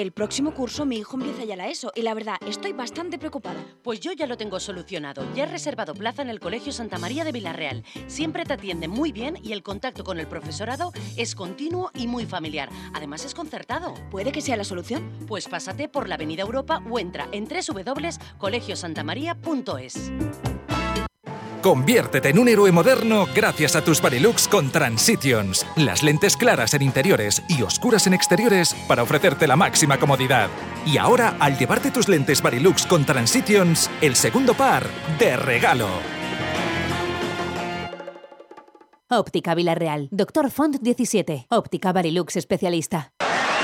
El próximo curso mi hijo empieza ya la ESO y la verdad, estoy bastante preocupada. Pues yo ya lo tengo solucionado. Ya he reservado plaza en el Colegio Santa María de Villarreal. Siempre te atienden muy bien y el contacto con el profesorado es continuo y muy familiar. Además es concertado. ¿Puede que sea la solución? Pues pásate por la Avenida Europa o entra en doble u doble u doble u punto colegio santa maría punto es. Conviértete en un héroe moderno gracias a tus Varilux con Transitions. Las lentes claras en interiores y oscuras en exteriores para ofrecerte la máxima comodidad. Y ahora, al llevarte tus lentes Varilux con Transitions, el segundo par de regalo. Óptica Villarreal. Doctor Font diecisiete. Óptica Varilux especialista.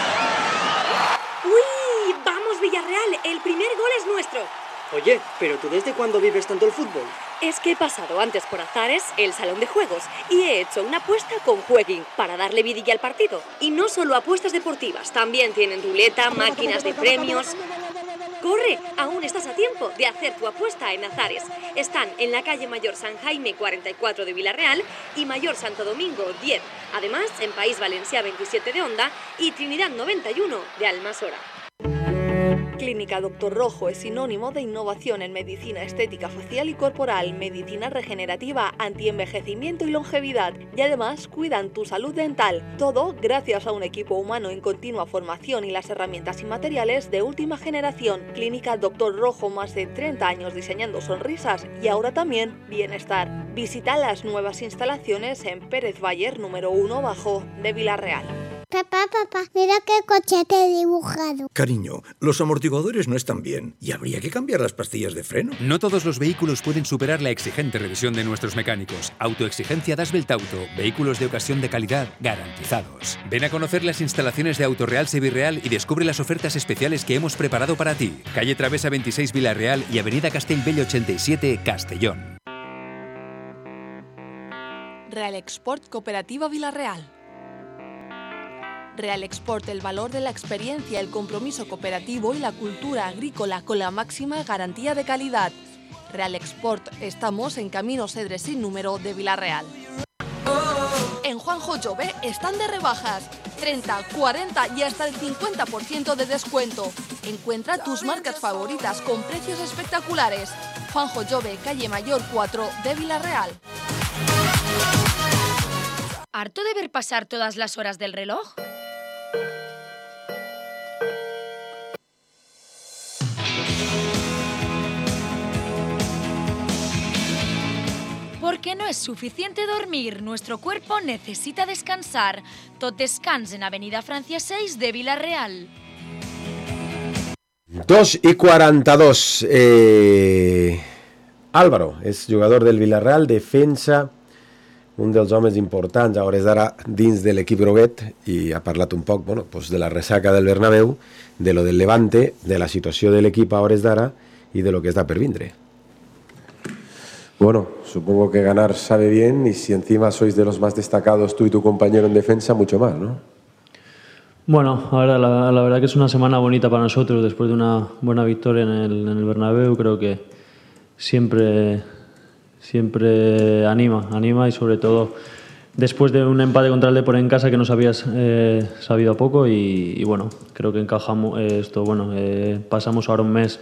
¡Uy! ¡Vamos, Villarreal! El primer gol es nuestro. Oye, ¿pero tú desde cuándo vives tanto el fútbol? Es que he pasado antes por Azares, el salón de juegos, y he hecho una apuesta con Jueguin para darle vidilla al partido. Y no solo apuestas deportivas, también tienen ruleta, máquinas de premios. ¡Corre! Aún estás a tiempo de hacer tu apuesta en Azares. Están en la calle Mayor San Jaime cuarenta y cuatro de Villarreal y Mayor Santo Domingo diez. Además, en País Valencià veintisiete de Onda y Trinidad noventa y uno de Almasora. Clínica Doctor Rojo es sinónimo de innovación en medicina estética facial y corporal, medicina regenerativa, antienvejecimiento y longevidad. Y además cuidan tu salud dental. Todo gracias a un equipo humano en continua formación y las herramientas y materiales de última generación. Clínica Doctor Rojo, más de treinta años diseñando sonrisas y ahora también bienestar. Visita las nuevas instalaciones en Pérez Bayer número uno bajo de Villarreal. Papá, papá, mira qué coche te he dibujado. Cariño, los amortiguadores no están bien y habría que cambiar las pastillas de freno. No todos los vehículos pueden superar la exigente revisión de nuestros mecánicos. Autoexigencia Das Belt Auto. Vehículos de ocasión de calidad garantizados. Ven a conocer las instalaciones de Autoreal Sevirreal y descubre las ofertas especiales que hemos preparado para ti. Calle Travesa veintiséis Villarreal y Avenida Castellbell ochenta y siete Castellón. Real Export Cooperativa Villarreal. Real Export, el valor de la experiencia, el compromiso cooperativo y la cultura agrícola con la máxima garantía de calidad. Real Export, estamos en Camino Cedre sin número de Villarreal. En Juanjo Jove están de rebajas, treinta, cuarenta y hasta el cincuenta por ciento de descuento. Encuentra tus marcas favoritas con precios espectaculares. Juanjo Jove, calle Mayor cuatro de Villarreal. ¿Harto de ver pasar todas las horas del reloj? Porque no es suficiente dormir, nuestro cuerpo necesita descansar. Tot descans en Avenida Francia seis de Villarreal. dos y cuarenta y dos. Eh, Álvaro és jugador del Villarreal, defensa, un dels homes importants a hores d'ara dins de l'equip groguet, i ha parlat un poc bueno, pues de la ressaca del Bernabéu, de lo del Levante, de la situació de l'equip a hores d'ara i de lo que està per vindre. Bueno, supongo que ganar sabe bien y si encima sois de los más destacados tú y tu compañero en defensa, mucho más, ¿no? Bueno, ahora la, la verdad que es una semana bonita para nosotros después de una buena victoria en el, en el Bernabéu. Creo que siempre, siempre anima, anima y sobre todo después de un empate contra el Depor en casa que nos habías eh, sabido a poco y, y bueno, creo que encajamos eh, esto, bueno, eh, pasamos ahora un mes.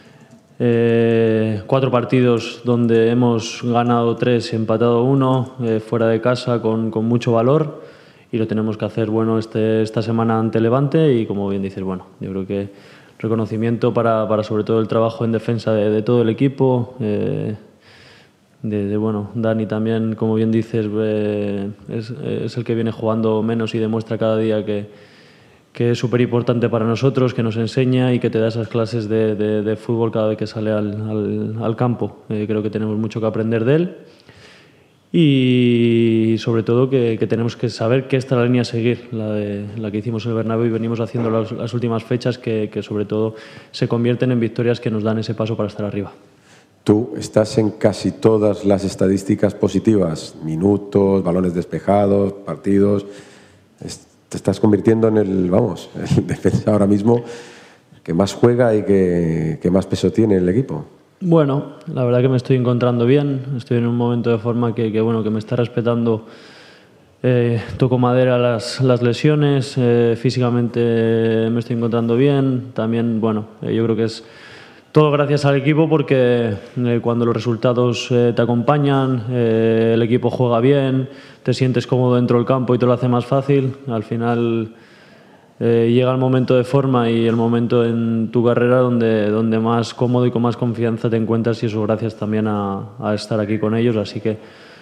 Eh, cuatro partidos donde hemos ganado tres y empatado uno, eh, fuera de casa con, con mucho valor y lo tenemos que hacer bueno este, esta semana ante Levante y como bien dices, bueno, yo creo que reconocimiento para, para sobre todo el trabajo en defensa de, de todo el equipo, eh, de, de bueno, Dani también, como bien dices, eh, es, es el que viene jugando menos y demuestra cada día que que es súper importante para nosotros, que nos enseña y que te da esas clases de, de, de fútbol cada vez que sale al, al, al campo. Eh, creo que tenemos mucho que aprender de él y sobre todo que, que tenemos que saber que esta es la línea a seguir, la, de, la que hicimos en el Bernabéu y venimos haciendo las, las últimas fechas que, que sobre todo se convierten en victorias que nos dan ese paso para estar arriba. Tú estás en casi todas las estadísticas positivas, minutos, balones despejados, partidos. Te estás convirtiendo en el, vamos, el defensa ahora mismo que más juega y que, que más peso tiene en el equipo. Bueno, la verdad que me estoy encontrando bien, estoy en un momento de forma que, que, bueno, que me está respetando Eh, toco madera las, las lesiones, eh, físicamente me estoy encontrando bien. También, bueno, eh, yo creo que es todo gracias al equipo porque eh, cuando los resultados eh, te acompañan, eh, el equipo juega bien, te sientes cómodo dentro del campo y te lo hace más fácil. Al final eh, llega el momento de forma y el momento en tu carrera donde, donde más cómodo y con más confianza te encuentras, y eso gracias también a, a estar aquí con ellos. Así que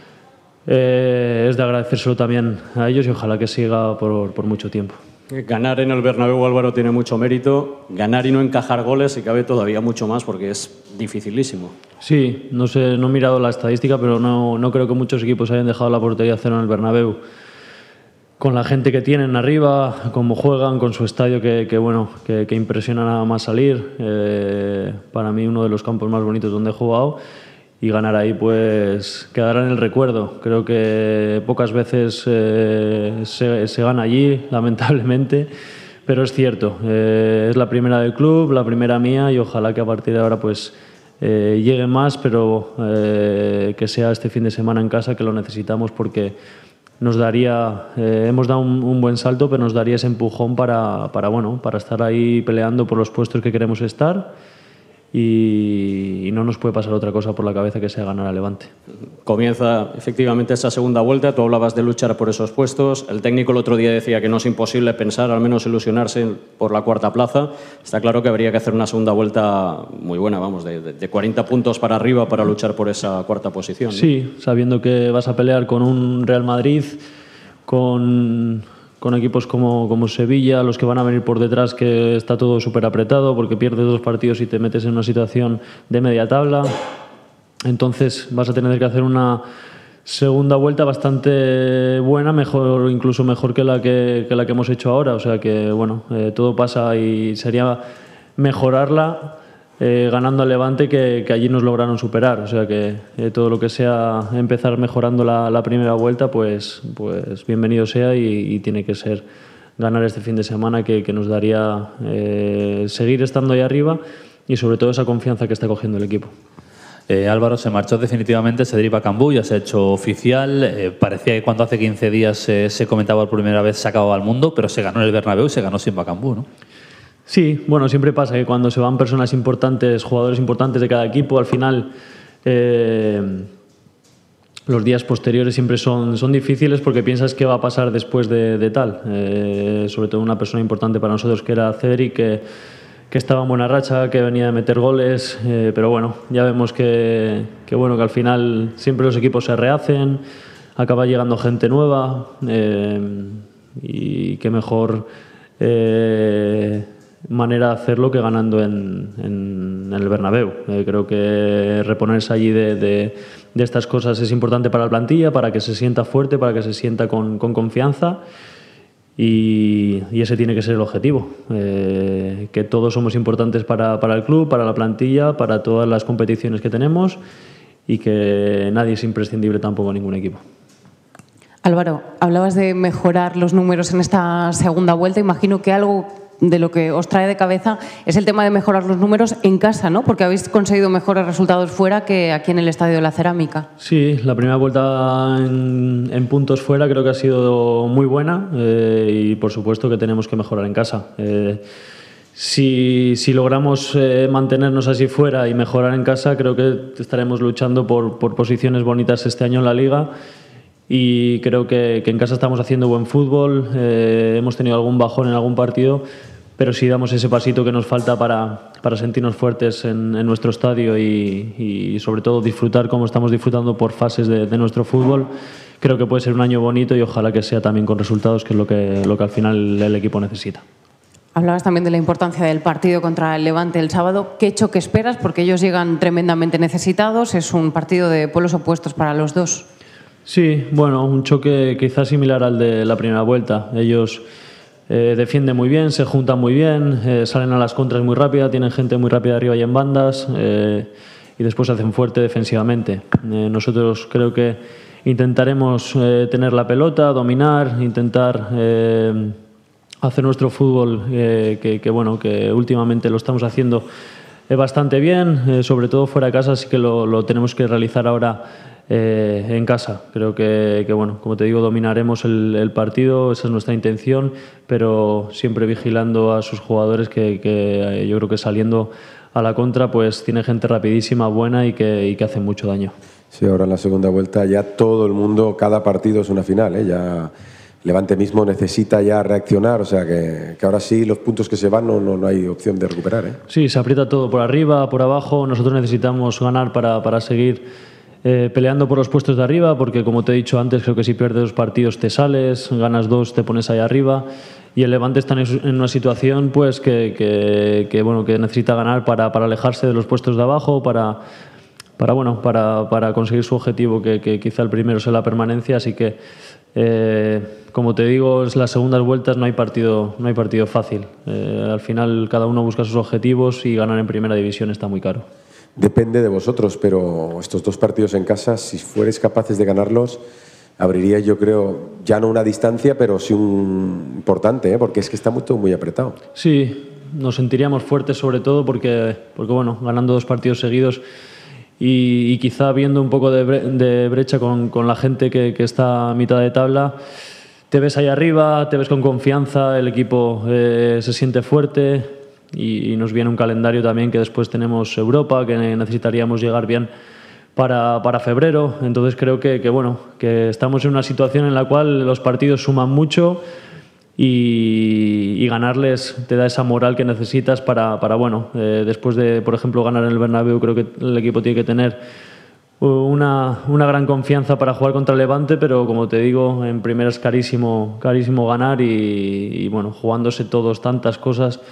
Eh, es de agradecérselo también a ellos y ojalá que siga por, por mucho tiempo. Ganar en el Bernabéu, Álvaro, tiene mucho mérito. Ganar y no encajar goles, si cabe, todavía mucho más porque es dificilísimo. Sí, no sé, no he mirado la estadística, pero no, no creo que muchos equipos hayan dejado la portería cero en el Bernabéu. Con la gente que tienen arriba, cómo juegan, con su estadio que, que bueno, que, que impresiona nada más salir. Eh, para mí uno de los campos más bonitos donde he jugado. Y ganar ahí pues quedará en el recuerdo. Creo que pocas veces eh, se, se gana allí, lamentablemente, pero es cierto, eh, es la primera del club, la primera mía, y ojalá que a partir de ahora pues eh, llegue más, pero eh, que sea este fin de semana en casa, que lo necesitamos porque nos daría, eh, hemos dado un, un buen salto, pero nos daría ese empujón para, para, bueno, para estar ahí peleando por los puestos que queremos estar. Y, y no nos puede pasar otra cosa por la cabeza que sea ganar a Levante. Comienza efectivamente esa segunda vuelta, tú hablabas de luchar por esos puestos, el técnico el otro día decía que no es imposible pensar, al menos ilusionarse por la cuarta plaza. Está claro que habría que hacer una segunda vuelta muy buena, vamos, de, de, de cuarenta puntos para arriba para luchar por esa cuarta posición, ¿no? Sí, sabiendo que vas a pelear con un Real Madrid, con... con equipos como, como Sevilla, los que van a venir por detrás, que está todo súper apretado porque pierdes dos partidos y te metes en una situación de media tabla. Entonces vas a tener que hacer una segunda vuelta bastante buena, mejor, incluso mejor que la que, que la que hemos hecho ahora. O sea que bueno, eh, todo pasa y sería mejorarla eh, ganando al Levante, que, que allí nos lograron superar. O sea que eh, todo lo que sea empezar mejorando la, la primera vuelta, pues, pues bienvenido sea, y, y tiene que ser ganar este fin de semana, que, que nos daría eh, seguir estando ahí arriba y sobre todo esa confianza que está cogiendo el equipo. Eh, Álvaro, se marchó definitivamente Cedric Bakambu, ya se ha hecho oficial. Eh, parecía que cuando hace quince días eh, se comentaba por primera vez se acababa el mundo, pero se ganó en el Bernabéu y se ganó sin Bakambu, ¿no? Sí, bueno, siempre pasa que cuando se van personas importantes, jugadores importantes de cada equipo, al final eh, los días posteriores siempre son, son difíciles porque piensas qué va a pasar después de, de tal. Eh, sobre todo una persona importante para nosotros que era Cedric, que, que estaba en buena racha, que venía de meter goles, eh, pero bueno, ya vemos que, que, bueno, que al final siempre los equipos se rehacen, acaba llegando gente nueva eh, y qué mejor Eh, manera de hacerlo que ganando en, en, en el Bernabéu. Eh, creo que reponerse allí de, de, de estas cosas es importante para la plantilla, para que se sienta fuerte, para que se sienta con, con confianza, y, y ese tiene que ser el objetivo. Eh, que todos somos importantes para, para el club, para la plantilla, para todas las competiciones que tenemos, y que nadie es imprescindible tampoco en ningún equipo. Álvaro, hablabas de mejorar los números en esta segunda vuelta. Imagino que algo de lo que os trae de cabeza es el tema de mejorar los números en casa, ¿no? Porque habéis conseguido mejores resultados fuera que aquí en el Estadio de la Cerámica. Sí, la primera vuelta en, en puntos fuera creo que ha sido muy buena, eh, y por supuesto que tenemos que mejorar en casa. Eh, si, si logramos eh, mantenernos así fuera y mejorar en casa, creo que estaremos luchando por, por posiciones bonitas este año en la Liga. Y creo que, que en casa estamos haciendo buen fútbol, eh, hemos tenido algún bajón en algún partido, pero si damos ese pasito que nos falta para, para sentirnos fuertes en, en nuestro estadio y, y sobre todo disfrutar como estamos disfrutando por fases de, de nuestro fútbol, creo que puede ser un año bonito, y ojalá que sea también con resultados, que es lo que, lo que al final el equipo necesita. Hablabas también de la importancia del partido contra el Levante el sábado. ¿Qué choque esperas? Porque ellos llegan tremendamente necesitados, es un partido de polos opuestos para los dos. Sí, bueno, un choque quizás similar al de la primera vuelta. Ellos eh, defienden muy bien, se juntan muy bien, eh, salen a las contras muy rápida, tienen gente muy rápida arriba y en bandas, eh, y después se hacen fuerte defensivamente. Eh, nosotros creo que intentaremos eh, tener la pelota, dominar, intentar eh, hacer nuestro fútbol, eh, que, que, bueno, que últimamente lo estamos haciendo eh, bastante bien, eh, sobre todo fuera de casa, así que lo, lo tenemos que realizar ahora eh, en casa. Creo que, que, bueno, como te digo, dominaremos el, el partido, esa es nuestra intención, pero siempre vigilando a sus jugadores que, que yo creo que saliendo a la contra pues tiene gente rapidísima, buena y que, y que hace mucho daño. Sí, ahora en la segunda vuelta ya todo el mundo, cada partido es una final, ¿eh? Ya Levante mismo necesita ya reaccionar, o sea que, que ahora sí los puntos que se van no, no, no hay opción de recuperar, ¿eh? Sí, se aprieta todo por arriba, por abajo, nosotros necesitamos ganar para, para seguir eh, peleando por los puestos de arriba, porque como te he dicho antes, creo que si pierdes dos partidos te sales, ganas dos te pones ahí arriba, y el Levante está en una situación pues que, que, que, bueno, que necesita ganar para, para alejarse de los puestos de abajo, para... para, bueno, para, para conseguir su objetivo, que, que quizá el primero sea la permanencia. Así que, eh, como te digo, es las segundas vueltas, no hay partido, no hay partido fácil. Eh, al final cada uno busca sus objetivos y ganar en primera división está muy caro. Depende de vosotros, pero estos dos partidos en casa, si fuerais capaces de ganarlos, abriría, yo creo, ya no una distancia, pero sí un importante, ¿eh? Porque es que está muy, todo muy apretado. Sí, nos sentiríamos fuertes sobre todo porque, porque bueno, ganando dos partidos seguidos y, y quizá viendo un poco de, bre de brecha con, con la gente que, que está a mitad de tabla, te ves ahí arriba, te ves con confianza, el equipo eh, se siente fuerte y, y nos viene un calendario también que después tenemos Europa, que necesitaríamos llegar bien para, para febrero. Entonces creo que, que, bueno, que estamos en una situación en la cual los partidos suman mucho y, y ganarles te da esa moral que necesitas para, para bueno, eh, después de, por ejemplo, ganar en el Bernabéu, creo que el equipo tiene que tener una, una gran confianza para jugar contra el Levante, pero como te digo, en primera es carísimo, carísimo ganar y, y bueno, jugándose todos tantas cosas,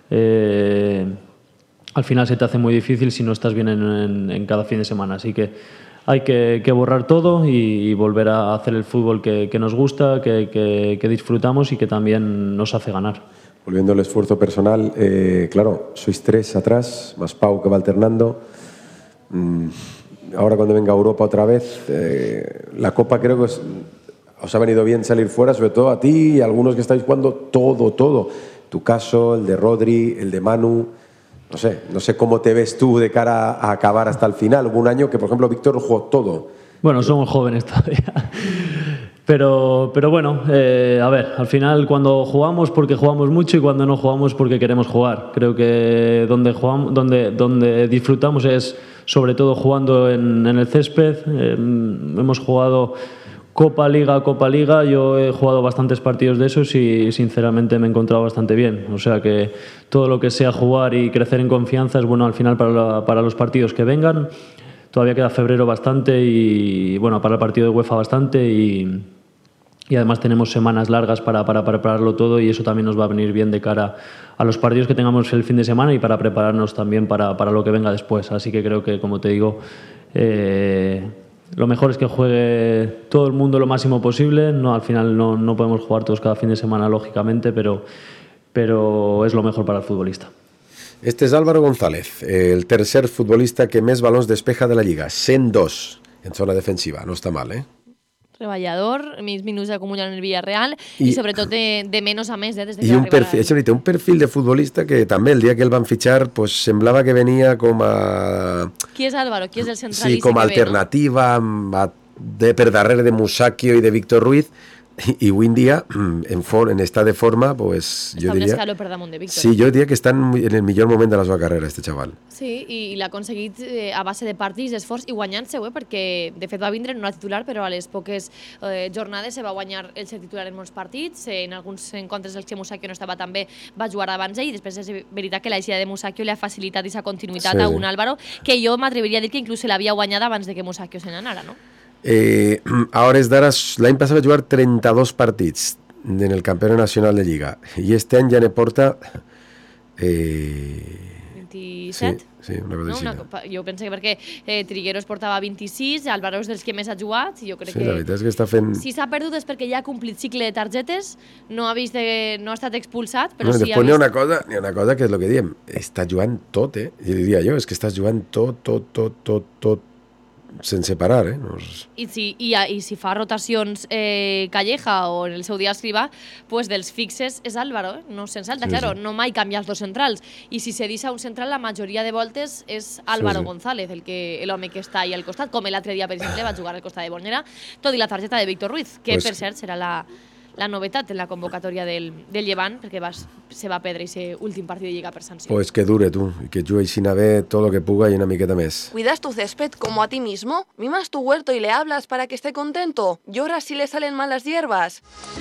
eh, al final se te hace muy difícil si no estás bien en, en, en cada fin de semana. Así que hay que, que borrar todo y, y volver a hacer el fútbol que, que nos gusta, que, que, que disfrutamos y que también nos hace ganar. Volviendo al esfuerzo personal, eh, claro, sois tres atrás, más Pau que va alternando. Mm, ahora cuando venga Europa otra vez, eh, la Copa creo que os, os ha venido bien salir fuera, sobre todo a ti y a algunos que estáis jugando todo, todo. Tu caso, el de Rodri, el de Manu. No sé, no sé cómo te ves tú de cara a acabar hasta el final. Hubo un año que, por ejemplo, Víctor jugó todo. Bueno, somos jóvenes todavía. Pero, pero bueno, eh, a ver, al final cuando jugamos porque jugamos mucho y cuando no jugamos porque queremos jugar. Creo que donde, jugamos, donde, donde disfrutamos es sobre todo jugando en, en el césped. Eh, hemos jugado Copa, Liga, Copa, Liga. Yo he jugado bastantes partidos de esos y sinceramente me he encontrado bastante bien. O sea que todo lo que sea jugar y crecer en confianza es bueno al final para, la, para los partidos que vengan. Todavía queda febrero bastante y bueno, para el partido de UEFA bastante y, y además tenemos semanas largas para, para, para prepararlo todo y eso también nos va a venir bien de cara a los partidos que tengamos el fin de semana y para prepararnos también para, para lo que venga después. Así que creo que, como te digo, eh, lo mejor es que juegue todo el mundo lo máximo posible. No, al final no, no podemos jugar todos cada fin de semana, lógicamente, pero, pero es lo mejor para el futbolista. Este es Álvaro González, el tercer futbolista que més balons despeja de la Lliga, cent dos en zona defensiva. No està mal, eh? Treballador, menys minuts acumulant en el Villarreal i, i sobretot de, de menys a més, eh, des de que I va un perfil, és veritat, un perfil de futbolista que també el dia que el van fitxar pues, semblava que venia com a... Qui és Álvaro? Qui és el centralista? Sí, com a alternativa ve, no? a, de, per darrere de Musacchio i de Víctor Ruiz. I avui en dia, en, for, en estat de forma, pues, està jo diria... Està un escaló per damunt de Víctor. Sí, jo diria que està en el millor moment de la seva carrera, este xaval. Sí, i, i l'ha aconseguit eh, a base de partits, d'esforç i guanyant-se-ho, eh, perquè de fet va vindre no era titular, però a les poques eh, jornades se va guanyar el ser titular en molts partits, eh, en alguns encontres els que Musacchio no estava tan bé va jugar abans ell, i després és veritat que l'eixida de Musacchio li ha facilitat aquesta continuïtat sí. a un Álvaro, que jo m'atreviria a dir que inclús se l'havia guanyada abans de que Musacchio se n'anara, no? Eh, a hores d'ara, l'any passat va jugar trenta-dos partits en el Campionat Nacional de Lliga i este any ja ne porta eh... vint-i-set? Sí, sí, una cosa no, així. Una, jo penso que perquè eh, Trigueros portava vint-i-sis, Álvaro és dels que més ha jugat, jo crec sí, que... la veritat és que està fent... Si s'ha perdut és perquè ja ha complit cicle de targetes, no ha, vist de, no ha estat expulsat, però no, sí ha vist... N'hi ha una cosa, n'hi ha una cosa que és el que diem, està jugant tot, eh? I diria jo, és que estàs jugant tot, tot, tot, tot, tot, sense parar, eh? No és... I si, i, i si fa rotacions eh, Calleja o en el seu dia Escrivà, pues dels fixes és Álvaro, eh? No se'n salta, sí, claro, sí. No mai canvia els dos centrals. I si se deixa un central, la majoria de voltes és Álvaro sí, sí. González, el que l'home que està ahí al costat, com l'altre dia, per exemple, va jugar al costat de Bornera, tot i la targeta de Víctor Ruiz, que pues... per cert serà la... la novetat en la convocatòria del, del Llevant, perquè va, se va perdre ese últim partit de Lliga per sanció. Pues que dure, tu, i que juegue sin haver todo lo que puga y una miqueta més. ¿Cuidas tu césped como a ti mismo? ¿Mimas tu huerto y le hablas para que esté contento? ¿Lloras si le salen mal las hierbas?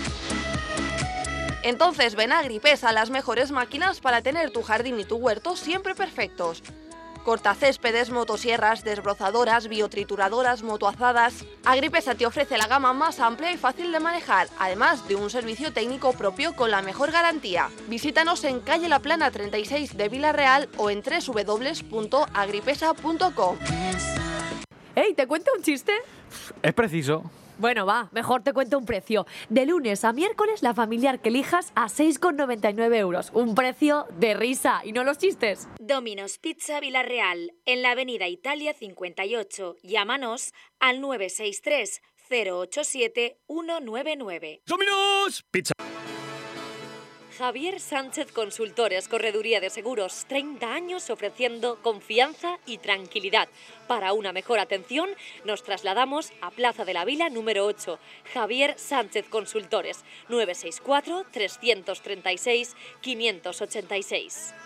Entonces ven a Agripesa, las mejores máquinas para tener tu jardín y tu huerto siempre perfectos. Cortacéspedes, motosierras, desbrozadoras, biotrituradoras, motoazadas. Agripesa te ofrece la gama más amplia y fácil de manejar, además de un servicio técnico propio con la mejor garantía. Visítanos en calle La Plana treinta y seis de Vila-real o en doble u doble u doble u punto agripesa punto com. Hey, ¿te cuento un chiste? Es preciso. Bueno, va, mejor te cuento un precio. De lunes a miércoles, la familiar que elijas a seis con noventa y nueve euros. Un precio de risa, y no los chistes. Domino's Pizza Vila-real, en la avenida Italia cincuenta y ocho. Llámanos al nueve seis tres, cero ocho siete, uno nueve nueve. ¡Domino's Pizza! Javier Sánchez Consultores, Correduría de Seguros, treinta años ofreciendo confianza y tranquilidad. Para una mejor atención, nos trasladamos a Plaza de la Vila número ocho. Javier Sánchez Consultores, nueve seis cuatro, tres tres seis, cinco ocho seis.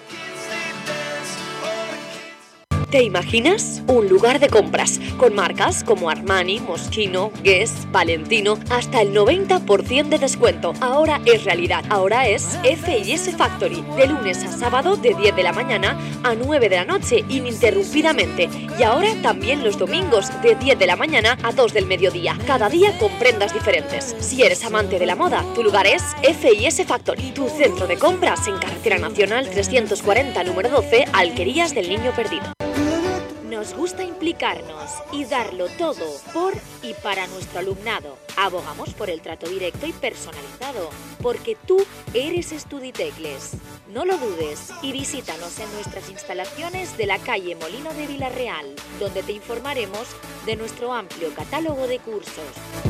¿Te imaginas? Un lugar de compras con marcas como Armani, Moschino, Guess, Valentino, hasta el noventa por ciento de descuento. Ahora es realidad. Ahora es F y S Factory. De lunes a sábado de diez de la mañana a nueve de la noche ininterrumpidamente. Y ahora también los domingos de diez de la mañana a dos del mediodía. Cada día con prendas diferentes. Si eres amante de la moda, tu lugar es F y S Factory. Tu centro de compras en Carretera Nacional trescientos cuarenta, número doce, Alquerías del Niño Perdido. Nos gusta implicarnos y darlo todo por y para nuestro alumnado. Abogamos por el trato directo y personalizado, porque tú eres Estuditecles. No lo dudes y visítanos en nuestras instalaciones de la calle Molino de Vila-real, donde te informaremos de nuestro amplio catálogo de cursos.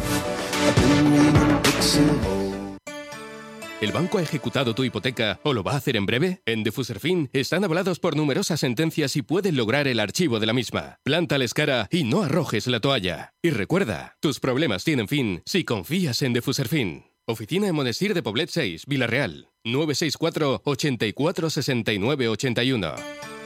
¿El banco ha ejecutado tu hipoteca o lo va a hacer en breve? En Defuserfin están avalados por numerosas sentencias y pueden lograr el archivo de la misma. Plántales cara y no arrojes la toalla. Y recuerda, tus problemas tienen fin si confías en Defuserfin. Oficina en Monestir de Poblet seis, Vila-real. nueve seis cuatro, ochenta y cuatro, sesenta y nueve, ochenta y uno.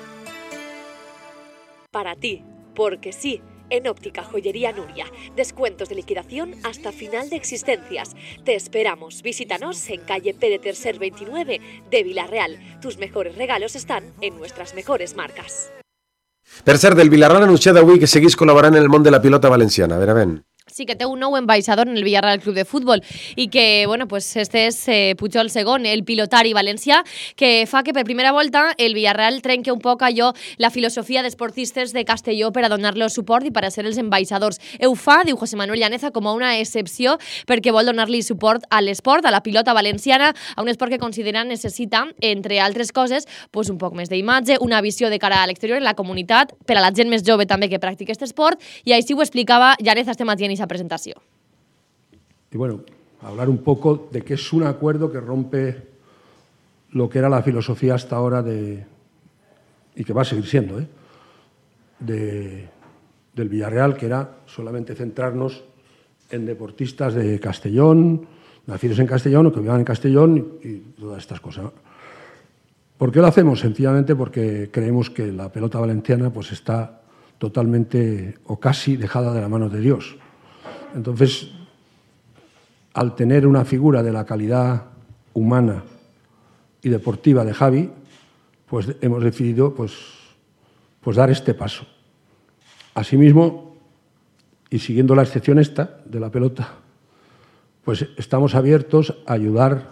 Para ti, porque sí. En Óptica Joyería Nuria, descuentos de liquidación hasta final de existencias. Te esperamos. Visítanos en calle Pere Tercer veintinueve de Vila-real. Tus mejores regalos están en nuestras mejores marcas. Per cert, del Villarreal ha anunciat avui que seguís col·laborant en el món de la pilota valenciana. A veure, a veure. Sí, que té un nou ambaixador en el Villarreal Club de Futbol i que, bueno, pues este és eh, Pujol segon, el pilotari valencià, que fa que per primera volta el Villarreal trenque un poc allò la filosofia d'esportistes de Castelló per a donar-los suport i per a ser els ambaixadors. Ho fa, diu José Manuel Llaneza, com a una excepció perquè vol donar-li suport a l'esport, a la pilota valenciana, a un esport que considera necessita, entre altres coses, pues un poc més d'imatge, una visió de cara a l'exterior en la comunitat, per a la gent més jove també que practica aquest esport, i així ho explicava Llaneza este matí en esa presentación. Y bueno, hablar un poco de que es un acuerdo que rompe lo que era la filosofía hasta ahora de, y que va a seguir siendo, ¿eh? de, del Villarreal, que era solamente centrarnos en deportistas de Castellón, nacidos en Castellón o que vivan en Castellón y, y todas estas cosas. ¿Por qué lo hacemos? Sencillamente porque creemos que la pelota valenciana pues está totalmente o casi dejada de la mano de Dios. Entonces, al tener una figura de la calidad humana y deportiva de Javi, pues hemos decidido pues, pues dar este paso. Asimismo, y siguiendo la excepción esta de la pelota, pues estamos abiertos a ayudar,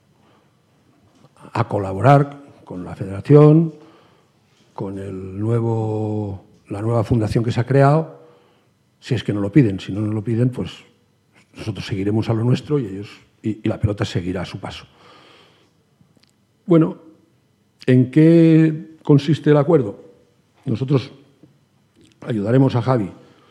a colaborar con la Federación, con el nuevo, la nueva fundación que se ha creado, si es que no lo piden. Si no nos lo piden, pues nosotros seguiremos a lo nuestro y ellos y, y la pelota seguirá a su paso. Bueno, ¿en qué consiste el acuerdo? Nosotros ayudaremos a Javi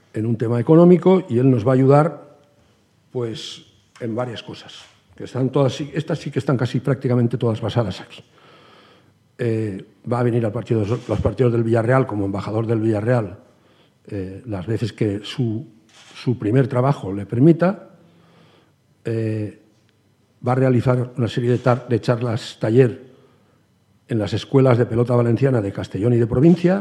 en un tema económico y él nos va a ayudar pues, en varias cosas. Que están todas, estas sí que están casi prácticamente todas basadas aquí. Eh, va a venir a partido, los partidos del Villarreal como embajador del Villarreal eh, las veces que su, su primer trabajo le permita. Eh, va a realizar una serie de, tar de charlas taller en las escuelas de pelota valenciana de Castellón y de provincia.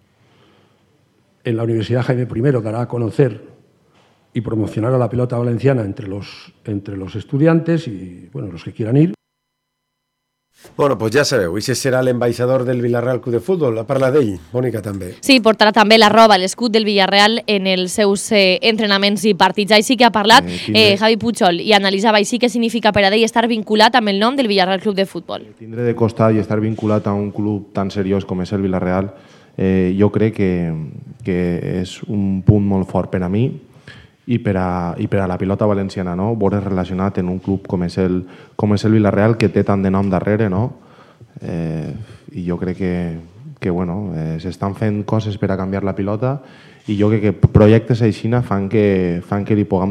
En la Universidad Jaime primero dará a conocer y promocionar a la pelota valenciana entre los, entre los estudiantes y bueno, los que quieran ir. Bueno, pues ja sabeu, ese serà l'ambaixador del Villarreal Club de Futbol. Parla d'ell, Mònica, també. Sí, portarà també la roba, l'escut del Villarreal en els seus eh, entrenaments i partits. Així que ha parlat eh, eh, Javi Puchol i analitzava així què significa per a ell estar vinculat amb el nom del Villarreal Club de Futbol. Tindre de costat i estar vinculat a un club tan seriós com és el Villarreal, eh, jo crec que, que és un punt molt fort per a mi i per a, i per a la pilota valenciana, no? Veure's relacionat en un club com és el, com és el Villarreal, que té tant de nom darrere, no? Eh, I jo crec que, que bueno, eh, s'estan fent coses per a canviar la pilota i jo crec que projectes així fan que, fan que li puguem